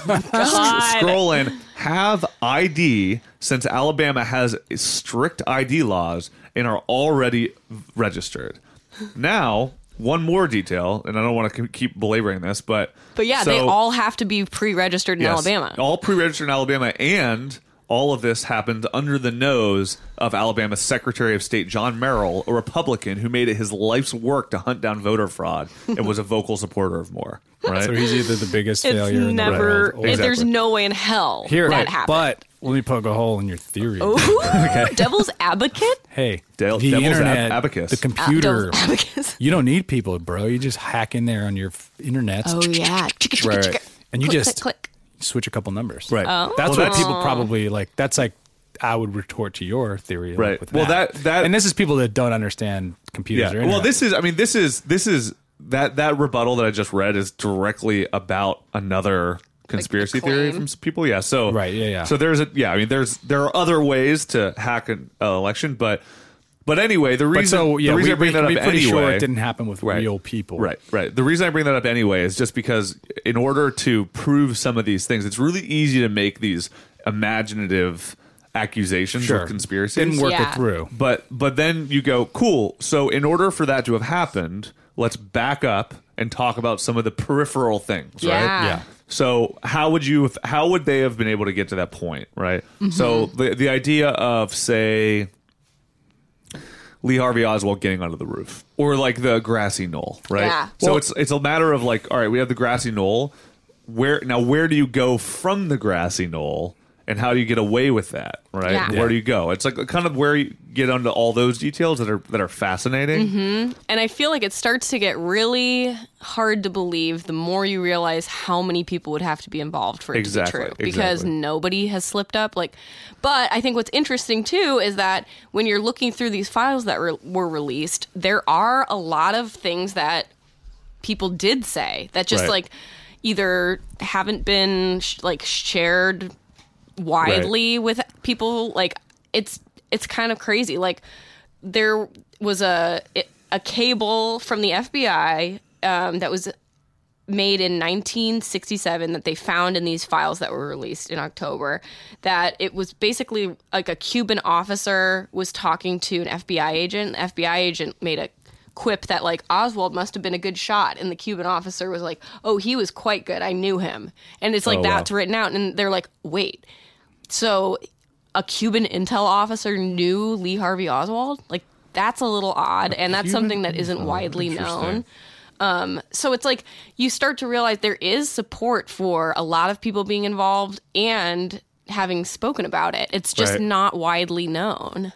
scroll in, have ID, since Alabama has strict ID laws and are already registered. Now, one more detail, and I don't want to keep belaboring this, but yeah, they all have to be pre-registered in Alabama. All pre-registered in Alabama, and all of this happened under the nose of Alabama's Secretary of State John Merrill, a Republican who made it his life's work to hunt down voter fraud and was a vocal supporter of more. Right? So he's either the biggest It's failure in the never. world. There's no way in hell that happened. But let me poke a hole in your theory. Ooh, devil's advocate. Hey, Devil's the internet, abacus. the computer. Devil's abacus. You don't need people, bro. You just hack in there on your internet. Oh yeah, Right. And you Click, just click. switch a couple numbers. Right. Oh. That's what people probably like. That's like I would retort to your theory. Like, Right. with Well, Matt. that and this is people that don't understand computers. Or Well, internet. this is that rebuttal that I just read is directly about another conspiracy theory claim. from some people. Yeah. So Right, yeah. So there are other ways to hack an election, but anyway, the reason I bring that up we pretty anyway. sure it didn't happen with real people. Right. The reason I bring that up anyway is just because in order to prove some of these things, it's really easy to make these imaginative accusations Sure. of conspiracies. Didn't work Yeah. it through. But then you go, cool. So in order for that to have happened, let's back up and talk about some of the peripheral things, right? Yeah. Yeah. So how would they have been able to get to that point, right? Mm-hmm. So the idea of, say, Lee Harvey Oswald getting onto the roof, or like the grassy knoll, right? Yeah. So it's a matter of like, all right, we have the grassy knoll. Where do you go from the grassy knoll, and how do you get away with that, right? Yeah. Where do you go? It's like kind of where you get onto all those details that are fascinating. Mm-hmm. And I feel like it starts to get really hard to believe the more you realize how many people would have to be involved for it Exactly, to be true. Because exactly. nobody has slipped up. But I think what's interesting too is that when you're looking through these files that were released, there are a lot of things that people did say that just Right. either haven't been shared widely with people. It's kind of crazy. There was a cable from the FBI that was made in 1967 that they found in these files that were released in October, that it was basically like a Cuban officer was talking to an FBI agent. The FBI agent made a quip that Oswald must have been a good shot, and the Cuban officer was like, oh, he was quite good, I knew him. And it's that's written out, and they're like, wait, so a Cuban intel officer knew Lee Harvey Oswald? That's a little odd, and that's something that isn't widely known. So it's you start to realize there is support for a lot of people being involved and having spoken about it. It's just Right. not widely known.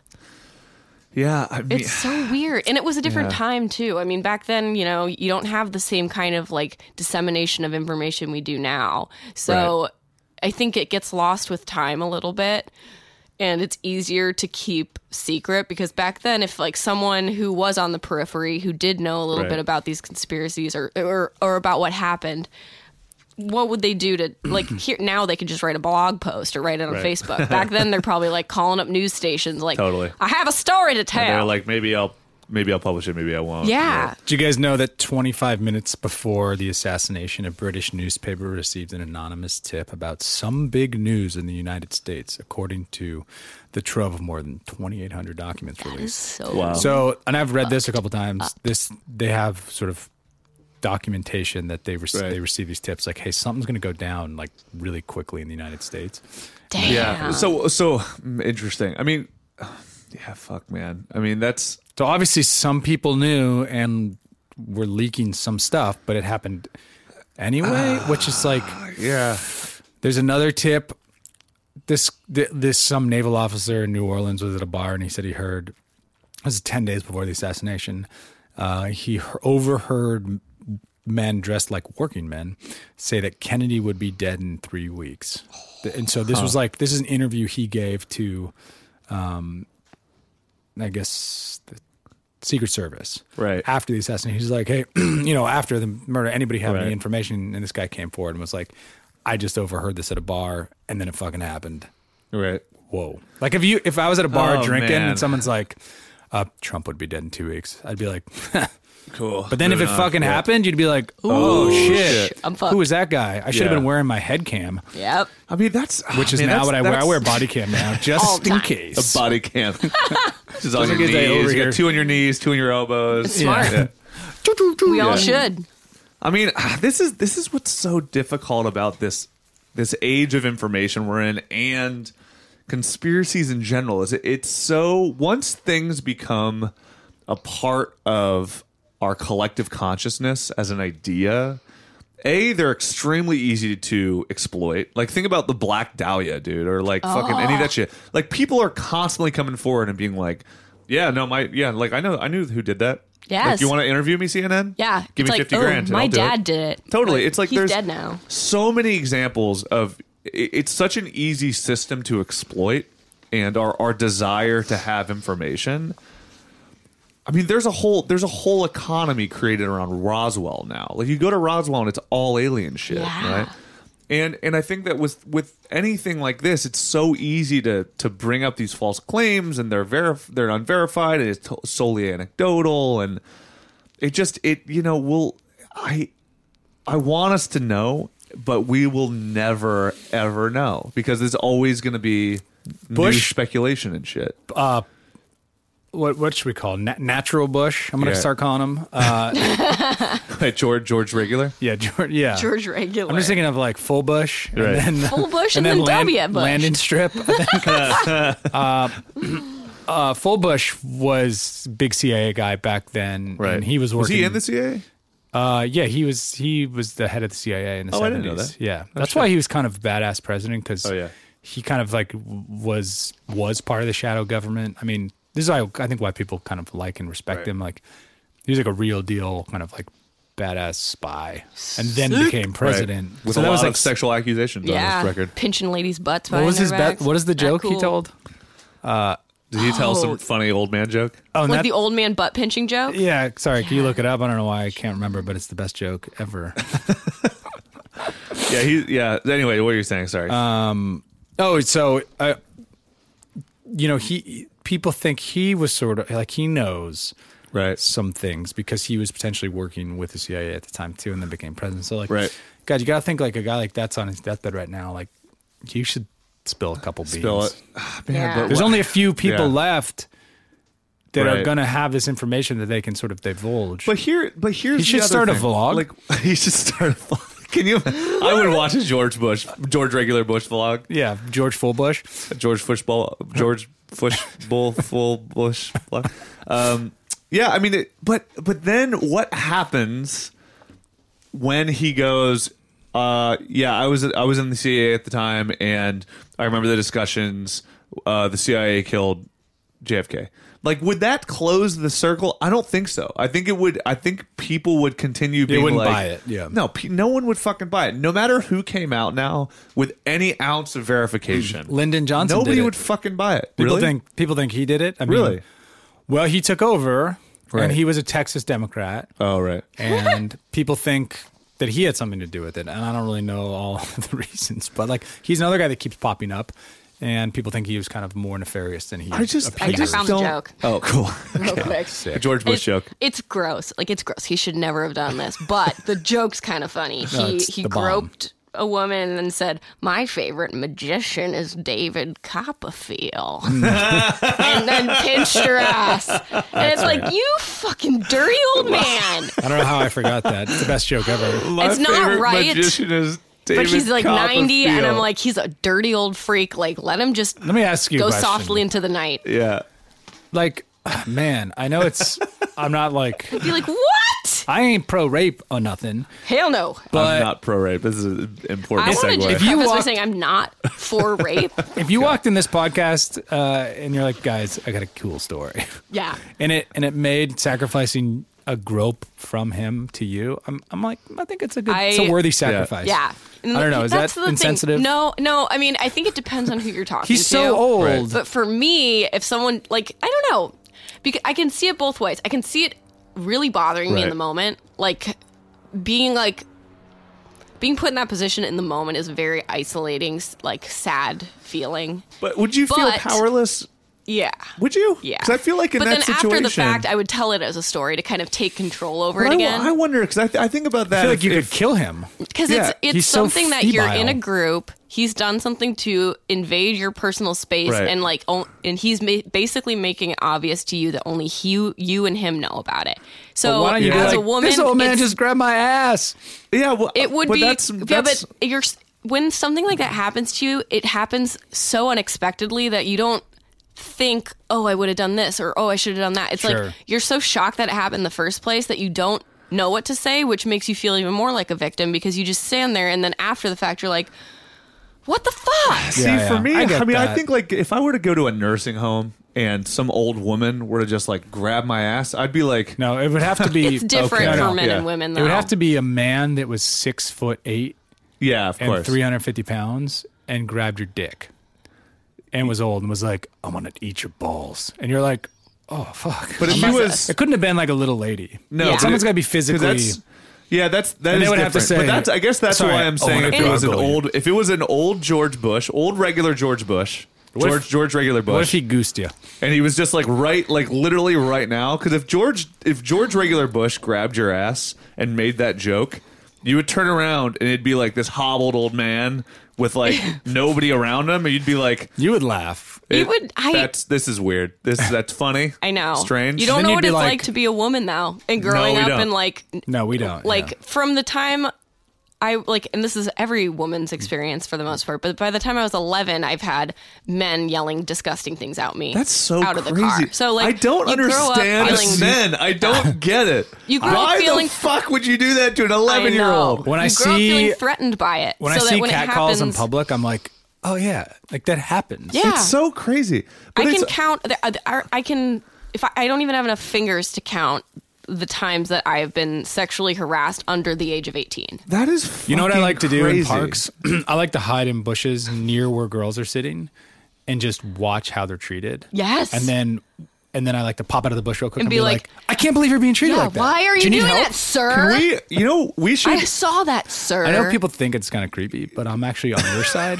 Yeah, I mean, It's so weird. And it was a different time, too. I mean, back then, you don't have the same kind of dissemination of information we do now. So Right. I think it gets lost with time a little bit. And it's easier to keep secret because back then, if someone who was on the periphery, who did know a little Right. bit about these conspiracies or about what happened, what would they do to here now they could just write a blog post or write it on Right. Facebook. Back then they're probably calling up news stations Totally. I have a story to tell. and they're like, maybe I'll publish it, maybe I won't. Yeah. Did you guys know that 25 minutes before the assassination, a British newspaper received an anonymous tip about some big news in the United States, according to the trove of more than 2,800 documents That is released? so Wow. So, and I've read this a couple times. They have sort of documentation that they receive these tips hey, something's going to go down really quickly in the United States. damn. Yeah. So interesting. I mean, yeah, fuck, man. I mean, that's So obviously some people knew and were leaking some stuff, but it happened anyway, which is yeah. there's another tip. This some naval officer in New Orleans was at a bar and he said he heard, it was 10 days before the assassination, he overheard men dressed like working men say that Kennedy would be dead in 3 weeks. And so this was this is an interview he gave to, I guess, the Secret Service. Right. After the assassination. He's like, hey, after the murder, anybody have any information? And this guy came forward and was like, I just overheard this at a bar and then it fucking happened. Right. Whoa. If I was at a bar Oh, drinking man. and someone's like, Trump would be dead in 2 weeks, I'd be like, Cool. but then if it Moving on. fucking Yeah. happened, you'd be like, oh, shit. I'm fucked. Who was that guy? I should have Yeah. been wearing my head cam, Yep. I mean, that's which is man, now that's- what I wear. I that's- wear a body cam now, All just the in time. case. a body cam. Just on your like it's over knees. You here. got 2 on your knees, 2 on your elbows. It's smart. Yeah. We all should. I mean, this is what's so difficult about this age of information we're in, and conspiracies in general. Is it's so, once things become a part of our collective consciousness as an idea, they're extremely easy to exploit. Like, think about the Black Dahlia, dude, or like fucking any of that shit. Like, people are constantly coming forward and being like, I knew who did that. Yes. Like, you want to interview me, CNN? Yeah. Give me 50 grand. My I'll do dad it. did it. Totally. But It's like he's there's dead now. so many examples of it's such an easy system to exploit, and our desire to have information. I mean, there's a whole economy created around Roswell now. Like, you go to Roswell and it's all alien shit, right? And I think that with anything like this, it's so easy to bring up these false claims, and they're unverified, and it's solely anecdotal, and I want us to know, but we will never ever know, because there's always going to be new speculation and shit. What should we call him? Natural Bush? I'm going to start calling him. George Regular? Yeah, George Regular. I'm just thinking of like Full Bush. Right. And then, Full Bush and then W. Bush. Landing Strip. I think. Full Bush was big CIA guy back then. Right. And he was working. Was he in the CIA? Yeah, he was the head of the CIA in the 70s. I didn't know that. Yeah. That's why he was kind of badass president, because he kind of like was part of the shadow government. I mean, this is I think why people kind of like and respect him. Like, he was like a real deal kind of like badass spy, and then became president with a lot of sexual accusations on his record. Pinching ladies' butts. What was his bet? What is the joke he told? Did he tell some funny old man joke? Oh, like the old man butt pinching joke? Yeah, sorry, can you look it up? I don't know why I can't remember, but it's the best joke ever. Anyway, what are you saying? Sorry. People think he was sort of like, he knows right some things because he was potentially working with the CIA at the time too, and then became president. So like, right. God, you got to think like a guy like that's on his deathbed right now. Like, you should spill a couple beans. Spill it. Man, There's only a few people left that are going to have this information that they can sort of divulge. But here's he should start a vlog. Like, he should start a vlog. Can you? I would watch a George Regular Bush vlog. Yeah, George Full Bush, George Full Bush vlog. Yeah, I mean, but then what happens when he goes? I was in the CIA at the time, and I remember the discussions. The CIA killed JFK. Like, would that close the circle? I don't think so. I think it would. I think people would continue being wouldn't like, buy it. Yeah. No one would fucking buy it. No matter who came out now with any ounce of verification. Lyndon Johnson. Nobody did it. would fucking buy it. People think he did it. I mean, really? Well, he took over, Right. and he was a Texas Democrat. Oh, right. And people think that he had something to do with it, and I don't really know all of the reasons. But like, he's another guy that keeps popping up. And people think he was kind of more nefarious than he I found the joke. Oh, cool. Real quick. The George Bush joke. It's gross. Like, it's gross. He should never have done this. But the joke's kind of funny. He groped a woman and said, "My favorite magician is David Copperfield." And then pinched her ass. And it's like, you fucking dirty old man. I don't know how I forgot that. It's the best joke ever. My It's not favorite right. magician is David But he's like 90, and I'm Copperfield. like, he's a dirty old freak. Like, let him just Let me ask you a go question. softly into the night. Yeah. Like, man, I know it's. I'm not like. Be like, what? I ain't pro rape or nothing. Hell no. But I'm not pro rape. This is an important I want to segue. just If you preface by walk- saying I'm not for rape. if you walked in this podcast and you're like, guys, I got a cool story, Yeah. and it made sacrificing a grope from him to you, I'm like, I think it's it's a worthy sacrifice. Yeah. I don't know. Is That's that the insensitive? Thing. No. I mean, I think it depends on who you're talking to. He's so old. Right. But for me, if someone, like, I don't know, because I can see it both ways. I can see it really bothering me in Right. the moment. Like, being put in that position in the moment is a very isolating, like, sad feeling. But would you feel But- powerless Yeah. Would you? Yeah. Because I feel like in but that then situation, after the fact, I would tell it as a story to kind of take control over But it again. I wonder because I think about that. I feel like you if- could kill him. Because Yeah, it's he's so something that you're in a febile. group. He's done something to invade your personal space, Right. and and he's basically making it obvious to you that only you and him know about it. So Why don't you be as like, a woman, this old man it's- just grabbed my ass? Yeah, well, it would but be. That's, yeah, but when something like that happens to you, it happens so unexpectedly that you don't think, oh, I would have done this, or oh, I should have done that. It's Sure. like you're so shocked that it happened in the first place that you don't know what to say, which makes you feel even more like a victim because you just stand there, and then after the fact, you're like, what the fuck? See, Yeah, for yeah. me, I get I that. think like if I were to go to a nursing home and some old woman were to just like grab my ass, I'd be like, No, it would have to be. It's different okay. for No, men yeah. and women, though. It would have to be a man that was 6'8" yeah, of and course. 350 pounds and grabbed your dick and was old and was like, "I'm gonna eat your balls," and you're like, "Oh fuck!" But if he was, it couldn't have been like a little lady. no, Yeah. but Someone's it- got to be 'cause physically. that And is they would have to different. say- but that's I guess that's Sorry, why I'm I saying wanna if it was an Google you. old, if it was an old George Bush, old regular George Bush, What if- George regular Bush, What if he goosed you? and he was just like literally right now, because if George regular Bush grabbed your ass and made that joke, you would turn around and it'd be like this hobbled old man with like nobody around him, and you'd be like, You would laugh. This is weird. That's funny. I know. Strange. You don't Then know you'd what be it's like- like to be a woman, though, and growing we up don't. and like No, we don't. like yeah. from the time I like, and this is every woman's experience for the most part, but by the time I was 11, I've had men yelling disgusting things out me. That's so out of crazy. the car. So like, I don't you grow up understand feeling- men. I don't get it. You grow up Why feeling- the fuck would you do that to an I 11-year-old? know. When I you grow up see- feeling threatened by it. When so I that see when it catcalls in happens- public, I'm like, oh yeah, like that happens. Yeah. It's so crazy. But I can it's- count. I can. If I don't even have enough fingers to count the times that I have been sexually harassed under the age of 18. That is You know what I fucking like to do in crazy. parks? I like to hide in bushes near where girls are sitting and just watch how they're treated. Yes. And then I like to pop out of the bush real quick And and, be be like, I can't believe you're being treated Yeah, like that. why are Do you need doing help? that, sir? Can we should I saw that, sir. I know people think it's kind of creepy, but I'm actually on your side.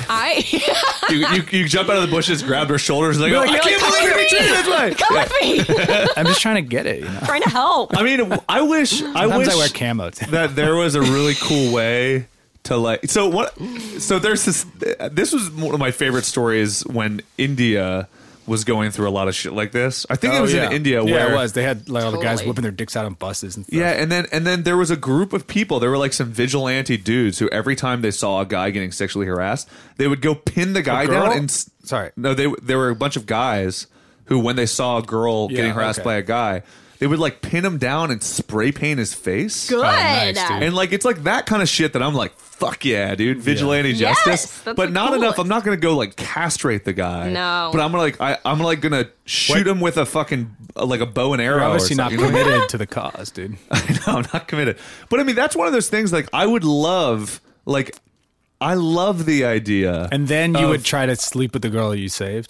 you jump out of the bushes, grab her shoulders, and like, You're I like, can't "Come believe you're with being me. treated this way. Come with me. I'm just trying to get it. You know? Trying to help. I mean, I wish Sometimes I wear camo too. that there was a really cool way to like. So there's this was one of my favorite stories when India was going through a lot of shit like this. I think it was in India where yeah, it was. They had like all the guys Totally. whipping their dicks out on buses and stuff. Yeah, and then there was a group of people. There were like some vigilante dudes who every time they saw a guy getting sexually harassed, they would go pin the guy girl? down and Sorry. No, there were a bunch of guys who when they saw a girl Yeah, getting harassed okay. by a guy, they would like pin him down and spray paint his face. Good. nice, dude. And like it's like that kind of shit that I'm like, fuck yeah, dude, vigilante Yes, justice. that's But the not enough. coolest. I'm not gonna go like castrate the guy. No. But I'm gonna shoot him with a fucking like a bow and arrow. You're or obviously not something. committed to the cause, dude. No, I'm not committed. But I mean, that's one of those things. Like, I would love, like, I love the idea. And then you of- would try to sleep with the girl you saved.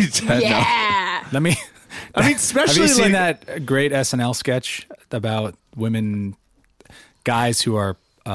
Yeah. Let me. I mean, Have especially you seen like, that great SNL sketch about guys who are,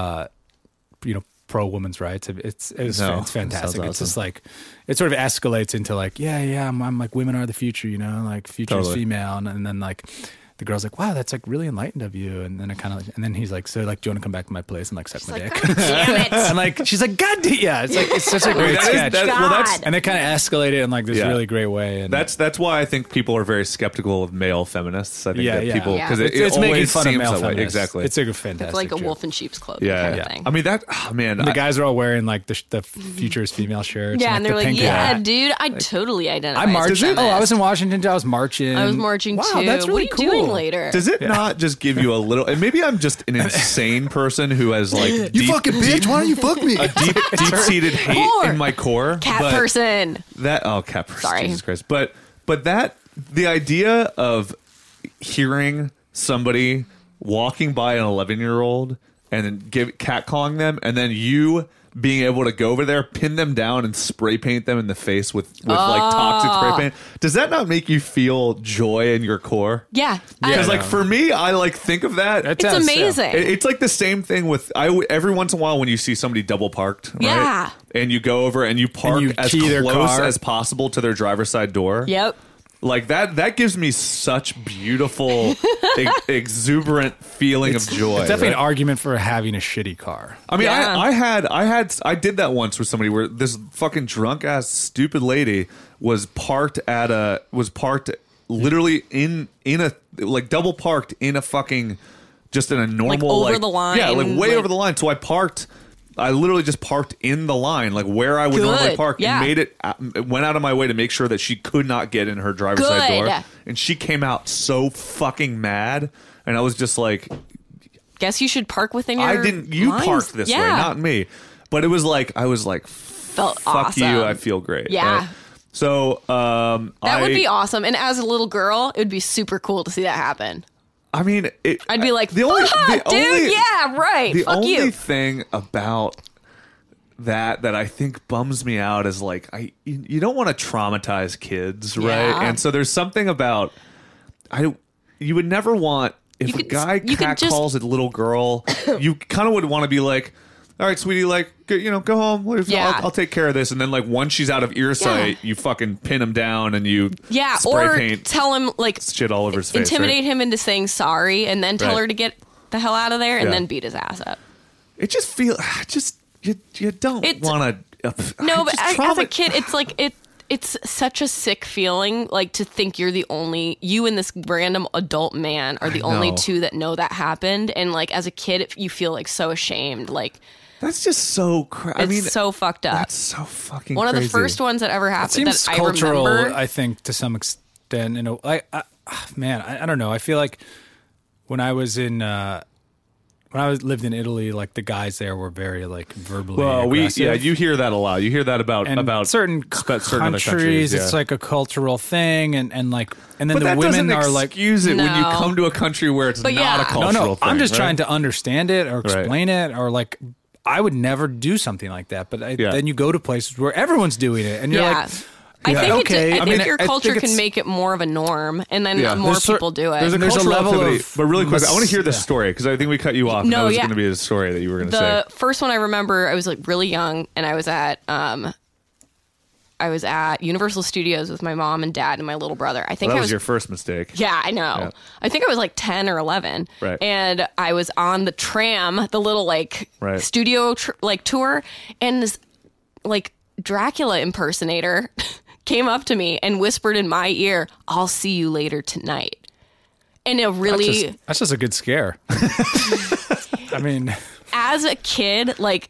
pro women's rights? It's No, fantastic. sounds It's just awesome. like it sort of escalates into like, I'm like women are the future, like future is Totally. female, and then like. The girl's like, wow, that's like really enlightened of you. And then and then he's like, so like, do you want to come back to my place and like suck my Like, dick? God damn it. And like, she's like, God, yeah. It's like, it's such a great that is- sketch. that- well, that's- God. And they kind of escalate it in like this Yeah. really great way. And that's why I think people are very skeptical of male feminists. I think yeah, that yeah. people Yeah. because it, it's always making fun of seems male that way. feminists. Exactly. It's a fantastic. It's like a joke. wolf in sheep's clothing yeah. kind yeah. of thing. I mean that. Oh, man, The guys are all wearing like the future is female shirts. Yeah, and they're the like, pink yeah, hat. dude, I totally identify. I marched. as a Oh, I feminist. was in Washington. I was marching. I was marching wow, too. That's really what are you doing cool. later? does it not just give you a little? And maybe I'm just an insane person who has like deep, bitch! Why don't you fuck me? deep-seated hate Whore. in my core. Cat but person. Cat person. Sorry. Jesus Christ. But that the idea of hearing somebody walking by an 11-year-old and then catcalling them, and then you being able to go over there, pin them down, and spray paint them in the face with like toxic spray paint. Does that not make you feel joy in your core? Yeah. Because I like know. for me, I like think of that. It It's does, amazing. It's like the same thing with every once in a while when you see somebody double parked, right? Yeah. And you go over and you park you as key their close car. as possible to their driver's side door. Yep. Like that gives me such beautiful, exuberant feeling of joy. It's definitely an argument for having a shitty car. I mean, Yeah. I did that once with somebody where this fucking drunk ass stupid lady was parked literally in a like double parked in a fucking just in a normal over the line, yeah, like way like- over the line. So I literally just parked in the line, like where I would normally park, yeah. and went out of my way to make sure that she could not get in her driver's side Good. door. And she came out so fucking mad, and I was just like, Guess you should park within your I didn't. You lines. parked this way, not me. But it was like I was like, Felt fuck awesome. you. I feel great. Yeah. Right? So That would be awesome. And as a little girl, it would be super cool to see that happen. I mean, I'd be like, the only, dude, yeah, right. The Fuck only you. thing about that I think bums me out is like you don't want to traumatize kids, right? Yeah. And so there's something about you would never want if You a could- guy you could just- catcalls a little girl, you kind of would want to be like, all right, sweetie, like, go home. Yeah. I'll take care of this. And then, like, once she's out of earsight, you fucking pin him down and you spray or paint tell him like shit all over his face. intimidate right? him into saying sorry, and then tell Right. her to get the hell out of there, and Yeah. then beat his ass up. It just feels, you don't It's- want to. No, but as a kid, it's like it's such a sick feeling, like to think you and this random adult man are the only know. two that know that happened, and like as a kid, you feel like so ashamed, like That's just so I it's mean, so fucked up. that's so fucking One of crazy. the first ones that ever It happened seems that I cultural, remember. I think, to some extent. I don't know. I feel like when I lived in Italy, like the guys there were very like verbally aggressive. you hear that a lot. You hear that about And certain certain other countries. it's yeah. like a cultural thing, and then but the that women doesn't are like, excuse it when you No. come to a country where it's But not yeah. a cultural no, thing. I'm just right? trying to understand it or explain it, or like I would never do something like that. But Yeah. then you go to places where everyone's doing it, and you're Yeah. like, I think okay. I think mean, your I culture think can it's- make it more of a norm, and then Yeah. more There's people do it. There's a There's a cultural level relativity, of but really quick, I want to hear this yeah. story because I think we cut you off. No, and that was yeah. going to be the story that you were going to say. The first one I remember, I was like really young, and I was at Universal Studios with my mom and dad and my little brother. I think That I was was your first mistake. Yeah, I know. Yeah. I think I was like 10 or 11. Right. And I was on the tram, the little like Right. studio tour, and this like Dracula impersonator came up to me and whispered in my ear, "I'll see you later tonight." And it really that's just a good scare. I mean, as a kid, like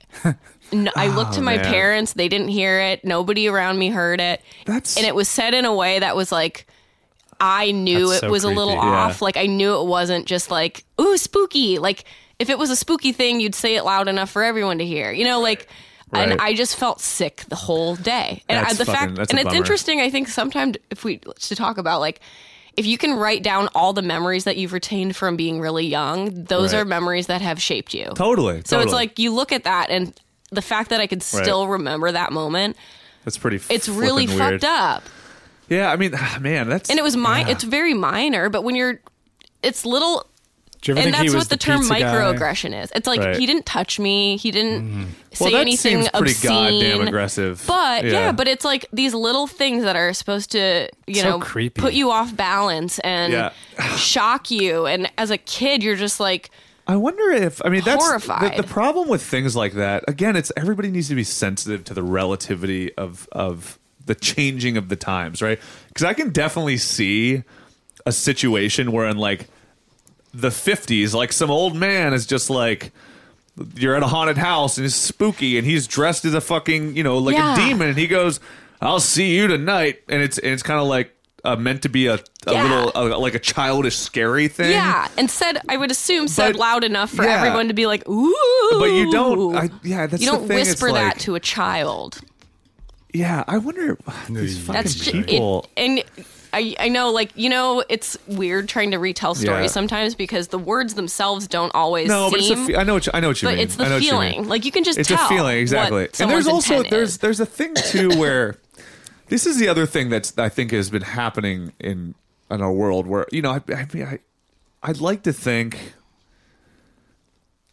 I looked to my man. parents, they didn't hear it. Nobody around me heard it. That's- And it was said in a way that was like, I knew That's it so was a little creepy. off. Yeah. Like I knew it wasn't just like, ooh, spooky. Like if it was a spooky thing, you'd say it loud enough for everyone to hear. You know, like Right. and I just felt sick the whole day. And That's the fucking- fact that's and a it's bummer. interesting, I think sometimes if we to talk about like if you can write down all the memories that you've retained from being really young, those Right. are memories that have shaped you. Totally. So it's like you look at that and the fact that I could Right. still remember that moment, that's pretty. it's really flippin' weird. fucked up. Yeah, I mean, man, that's And it was yeah. it's very minor, but when it's little, do you ever and think he that's was what the term pizza guy? microaggression is. It's like Right. he didn't touch me, he didn't say Well, that anything seems pretty obscene. goddamn aggressive. But yeah, but it's like these little things that are supposed to, So creepy. put you off balance and Yeah. shock you. And as a kid, you're just like, I wonder if that's Horrified. the problem with things like that. Again, it's everybody needs to be sensitive to the relativity of the changing of the times, right? Because I can definitely see a situation where in like the 50s, like some old man is just like you're at a haunted house and it's spooky and he's dressed as a fucking like Yeah. a demon and he goes, "I'll see you tonight," and it's kind of like meant to be a Yeah. little like a childish scary thing. yeah. And I would assume said But- loud enough for yeah. everyone to be like, ooh. But you don't. That's You the don't thing. It's whisper like, that to a child. Yeah, I wonder these fucking That's just people. and I know, like it's weird trying to retell stories Yeah. sometimes because the words themselves don't always. No, but seem, I know what you but mean. it's the I know what you mean. feeling. Like you can just It's tell. a feeling exactly. What And there's someone's also intent is. there's a thing too where this is the other thing that's I think has been happening in our world where I'd like to think.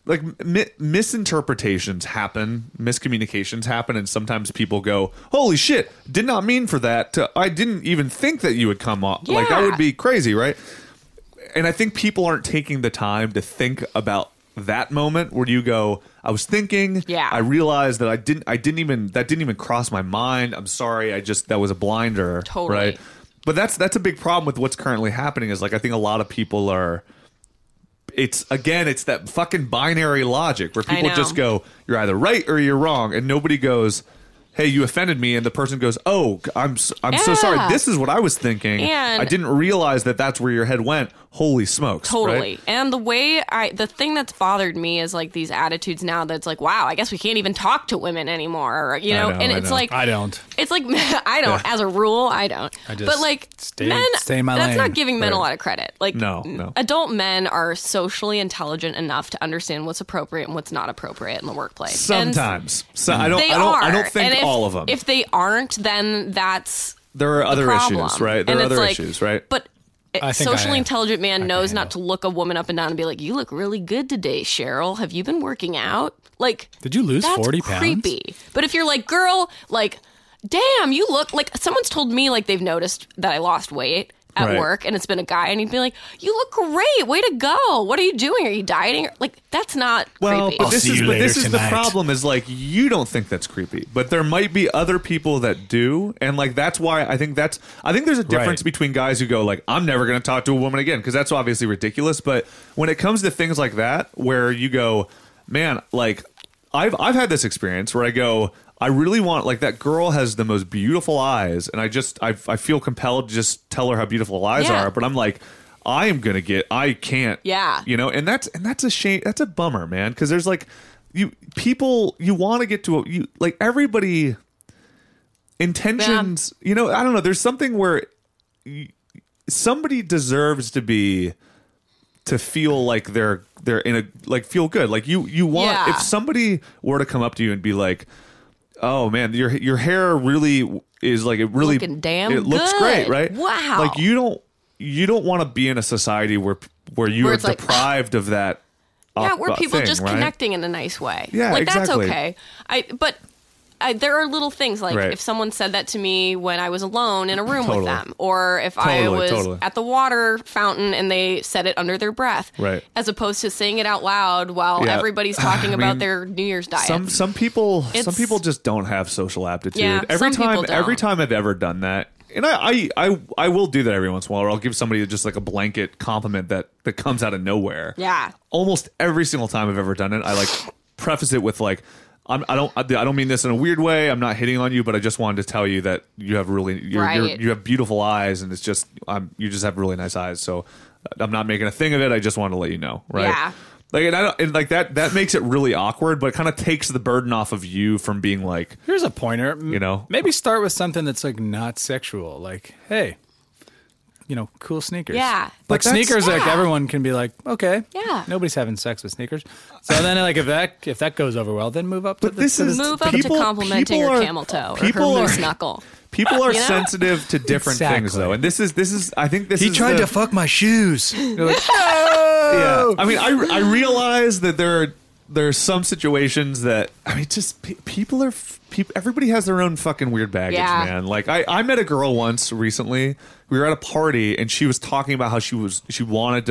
like misinterpretations happen, miscommunications happen, and sometimes people go, "Holy shit, did not mean for that. I didn't even think that you would come off like that would be crazy, right?" And I think people aren't taking the time to think about that moment where you go, "I was thinking, I realized that that didn't even cross my mind. I'm sorry, that was a blinder." Totally. Right? But that's a big problem with what's currently happening is like I think a lot of people are it's that fucking binary logic where people just go, "You're either right or you're wrong," and nobody goes, "Hey, you offended me," and the person goes, "Oh, I'm so sorry. This is what I was thinking. And I didn't realize that that's where your head went. Holy smokes!" Totally. Right? And the thing that's bothered me is like these attitudes now that's like, wow, I guess we can't even talk to women anymore. You know, and it's like I don't. It's like I don't. As a rule, I don't. But like men, stay in my that's lane. not giving men a lot of credit. Like no. Adult men are socially intelligent enough to understand what's appropriate and what's not appropriate in the workplace. Sometimes. I don't think all of them. If they aren't, then that's there are other problem. issues, right? There are other issues, right? But a socially intelligent man knows not to look a woman up and down and be like, "You look really good today, Cheryl. Have you been working out?" Like, did you lose 40 pounds? Creepy. But if you're like, "Girl, like, damn, you look like," someone's told me like they've noticed that I lost weight at work, and it's been a guy, and he'd be like, "You look great. Way to go. What are you doing? Are you dieting?" Like, that's not creepy. But this is the problem is like you don't think that's creepy, but there might be other people that do, and like that's why I think there's a difference between guys who go like, "I'm never going to talk to a woman again," because that's obviously ridiculous. But when it comes to things like that, where you go, "Man, like I've had this experience where I go, I really want, like, that girl has the most beautiful eyes, and I feel compelled to just tell her how beautiful her eyes are, but I'm like, I can't, you know, and that's a shame. That's a bummer, man, because there's like, you want to get to like everybody intentions, you know, I don't know. There's something where somebody deserves to feel like they're in a, like, feel good. Like you want, if somebody were to come up to you and be like, "Oh man, your hair really is like, it really looking damn it looks good. Great, right?" Wow. Like you don't want to be in a society where you are deprived of that. Where people thing, just right? connecting in a nice way. Yeah, like exactly. that's okay. But there are little things like if someone said that to me when I was alone in a room with them, or if I was at the water fountain and they said it under their breath, as opposed to saying it out loud while everybody's talking about their New Year's diet. Some people just don't have social aptitude. Yeah, every time I've ever done that, and I will do that every once in a while, or I'll give somebody just like a blanket compliment that comes out of nowhere. Yeah. Almost every single time I've ever done it, I like preface it with like, I don't mean this in a weird way. I'm not hitting on you, but I just wanted to tell you that you have you have beautiful eyes, and it's just you just have really nice eyes. So I'm not making a thing of it. I just wanted to let you know, right? Yeah. Like like that makes it really awkward, but it kind of takes the burden off of you from being like. Here's a pointer. You know, maybe start with something that's like not sexual. Like, hey, you know, cool sneakers. Yeah. Like sneakers, like everyone can be like, okay. Yeah. Nobody's having sex with sneakers. So then like if that goes over well, then move up to to complimenting her camel toe or her moose knuckle. People are sensitive to different things though. And this is I think this he is tried to fuck my shoes. You're like, yeah. I mean, I realize that there are some situations that, I mean, just people everybody has their own fucking weird baggage, man. Like I met a girl once recently. We were at a party and she was talking about how she wanted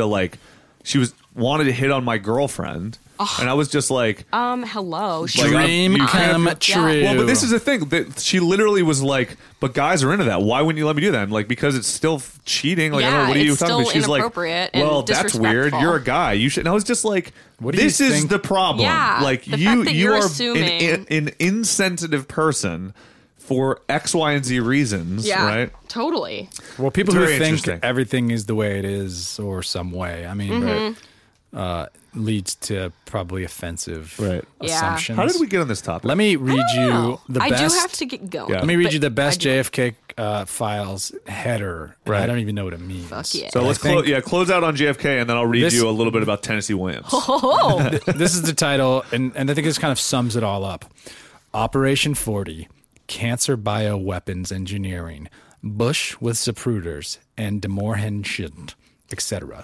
to hit on my girlfriend. And I was just like, hello. Dream come true. Yeah. Well, but this is the thing. She literally was like, but guys are into that. Why wouldn't you let me do that? And like, because it's still cheating. Like, I don't know, what are you talking about? She's like, well, that's weird. You're a guy. You should. And I was just like, this is the problem. Yeah, like you are an insensitive person for X, Y, and Z reasons, right? Totally. Well, people who think everything is the way it is or some way, I mean, leads to probably offensive assumptions. How did we get on this topic? Let me read you the best. I do have to get going. Yeah. Let me read you the best JFK files header. Right. I don't even know what it means. Fuck yeah. So let's close out on JFK, and then I'll read you a little bit about Tennessee Williams. This is the title, and I think this kind of sums it all up. Operation 40, Cancer Bioweapons Engineering, Bush with Zapruders, and DeMorhenshint, etc.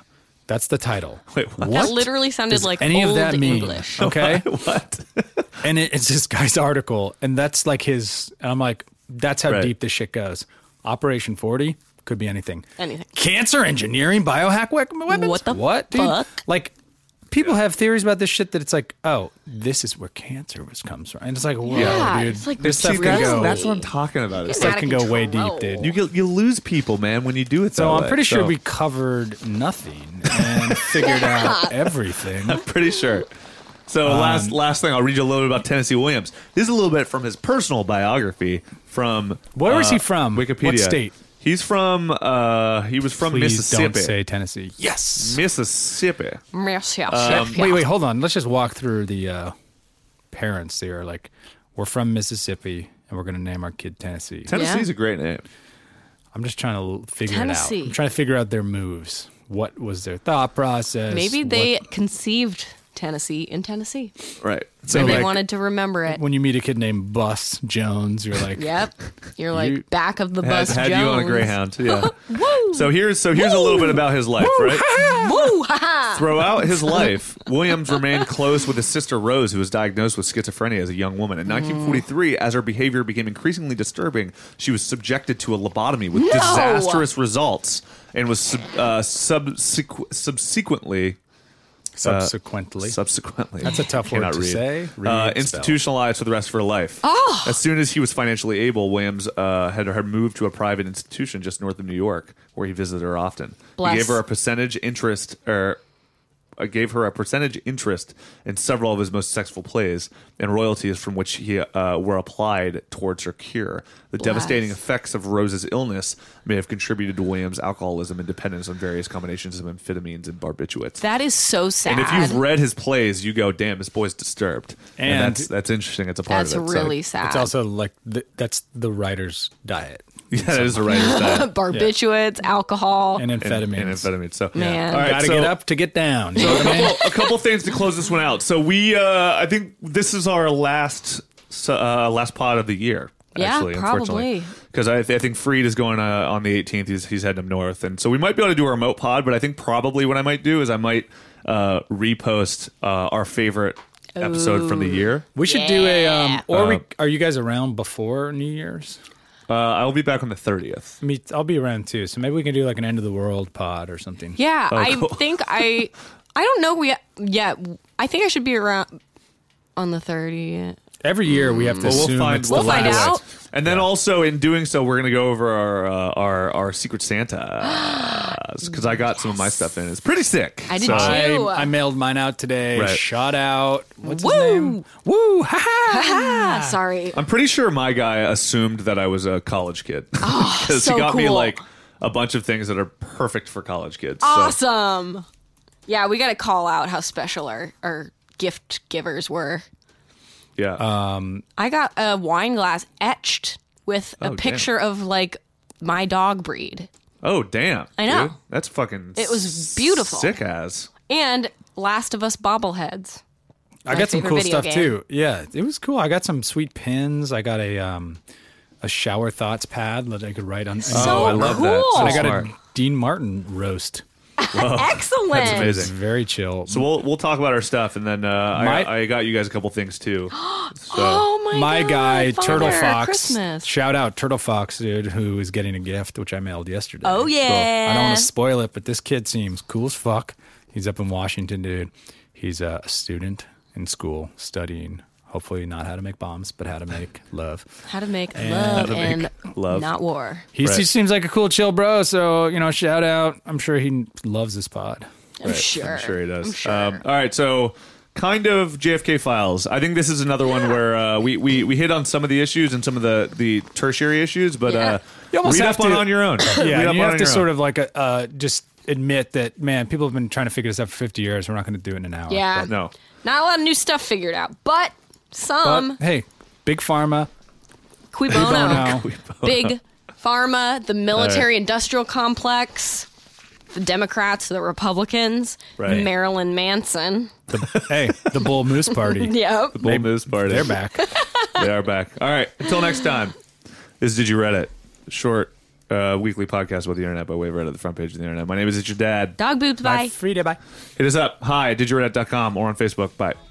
That's the title. Wait, what? That literally sounded does like any old of that mean? English. Okay. What? And it's this guy's article, and that's like his. And I'm like, that's how Right. deep this shit goes. Operation 40 could be anything. Anything. Cancer engineering, biohack weapons. What the what, dude? fuck? Like, people have theories about this shit that it's like, oh, this is where cancer comes from, and it's like, whoa, Yeah, dude, it's like, this stuff can really? go. That's what I'm talking about. Get It's Stuff out can of go way deep, control. dude. you lose people, man, when you do it. So that I'm way. pretty sure So, we covered nothing and figured out everything. I'm pretty sure. So last thing, I'll read you a little bit about Tennessee Williams. This is a little bit from his personal biography from Where is he from? Wikipedia. What state? He's from. He was from Please Mississippi. don't say Tennessee. Yes. Mississippi. Wait, hold on. Let's just walk through the parents here. Like, we're from Mississippi, and we're going to name our kid Tennessee. Tennessee's a great name. I'm just trying to figure Tennessee. it out. I'm trying to figure out their moves. What was their thought process? Maybe they What- conceived Tennessee in Tennessee. Right. so And they like, wanted to remember it. when you meet a kid named Bus Jones, you're like, Yep. You're like You- back of the bus Had Jones. you on a Greyhound. Yeah. Woo! So here's a little bit about his life, right? Woo! Ha-ha! Throughout his life, Williams remained close with his sister Rose, who was diagnosed with schizophrenia as a young woman. In 1943, as her behavior became increasingly disturbing, she was subjected to a lobotomy with disastrous results and was subsequently. subsequently. That's a tough word Cannot to read. say. Read and spell. Institutionalized for the rest of her life. As soon as he was financially able, Williams had her moved to a private institution just north of New York, where he visited her often. Bless. He gave her a percentage interest, in several of his most successful plays, and royalties from which he were applied towards her cure. The devastating effects of Rose's illness may have contributed to Williams' alcoholism and dependence on various combinations of amphetamines and barbiturates. That is so sad. And if you've read his plays, you go, "Damn, this boy's disturbed," and that's interesting. It's a part That's of it. really So, sad. It's also like that's the writer's diet yeah, that is the writer's diet barbiturates, alcohol. and amphetamines. and amphetamines. So, Man. all right, Gotta so- get up to get down. You know what I mean? a couple things to close this one out. So I think this is our last pod of the year. Yeah, Actually, probably. because I think Freed is going on the 18th. He's heading up north, and so we might be able to do a remote pod. But I think probably what I might do is I might repost our favorite episode from the year. We should do a Yeah. are you guys around before New Year's? I'll be back on the 30th. I'll be around too, so maybe we can do like an end of the world pod or something. Yeah, I cool. think I don't know yet. I think I should be around on the 30th. Every year we have to assume it's the We'll find last. out. And then also in doing so, we're going to go over our Secret Santa because I got some of my stuff in. It's pretty sick. I did So- too. I mailed mine out today. Right. Shout out. What's his Woo! name? Woo! Ha ha! Ah, sorry. I'm pretty sure my guy assumed that I was a college kid because so he got me cool. like a bunch of things that are perfect for college kids. So, Awesome. Yeah, we got to call out how special our gift givers were. yeah. I got a wine glass etched with a Oh, picture of like my dog breed. oh damn! I know. dude. That's fucking. It was beautiful. Sick as. And Last of Us bobbleheads. I My got some favorite cool video stuff game. too. Yeah, it was cool. I got some sweet pins. I got a shower thoughts pad that I could write on. So I love that. cool. So and I got smart. a Dean Martin roast. Excellent. That's It's amazing. very chill. So we'll talk about our stuff, and then I got you guys a couple things too. So, Oh my God, guy Father, Turtle Fox, Christmas. shout out Turtle Fox, dude, who is getting a gift which I mailed yesterday. Oh yeah. I don't want to spoil it, but this kid seems cool as fuck. He's up in Washington, dude. He's a student in school studying, hopefully not how to make bombs, but how to make love. How to make love and love. not war. He Right. seems like a cool, chill bro. So shout out. I'm sure he loves this pod. I'm sure. I'm sure he does. I'm sure. All right, so kind of JFK Files. I think this is another one where we hit on some of the issues and some of the tertiary issues, but Yeah. You almost read have up on to- it on your own. Yeah, Read up and you on have it to on your sort own. of like just admit that, man, people have been trying to figure this out for 50 years. We're not going to do it in an hour. Yeah. But, No. Not a lot of new stuff figured out, but some. hey, Big Pharma. Cui bono. Bono. Big Pharma, the military-industrial complex, the Democrats, the Republicans, Right. Marilyn Manson. The Bull Moose Party. Yep. Bull Moose Party. They're back. They are back. All right. Until next time. This is Did You Reddit? Short, weekly podcast about the internet by way of right at the front page of the internet. My name is It's Your Dad. Dog boobs, bye. Free day, bye. Hit us up. Hi, didyourreddit.com or on Facebook. Bye.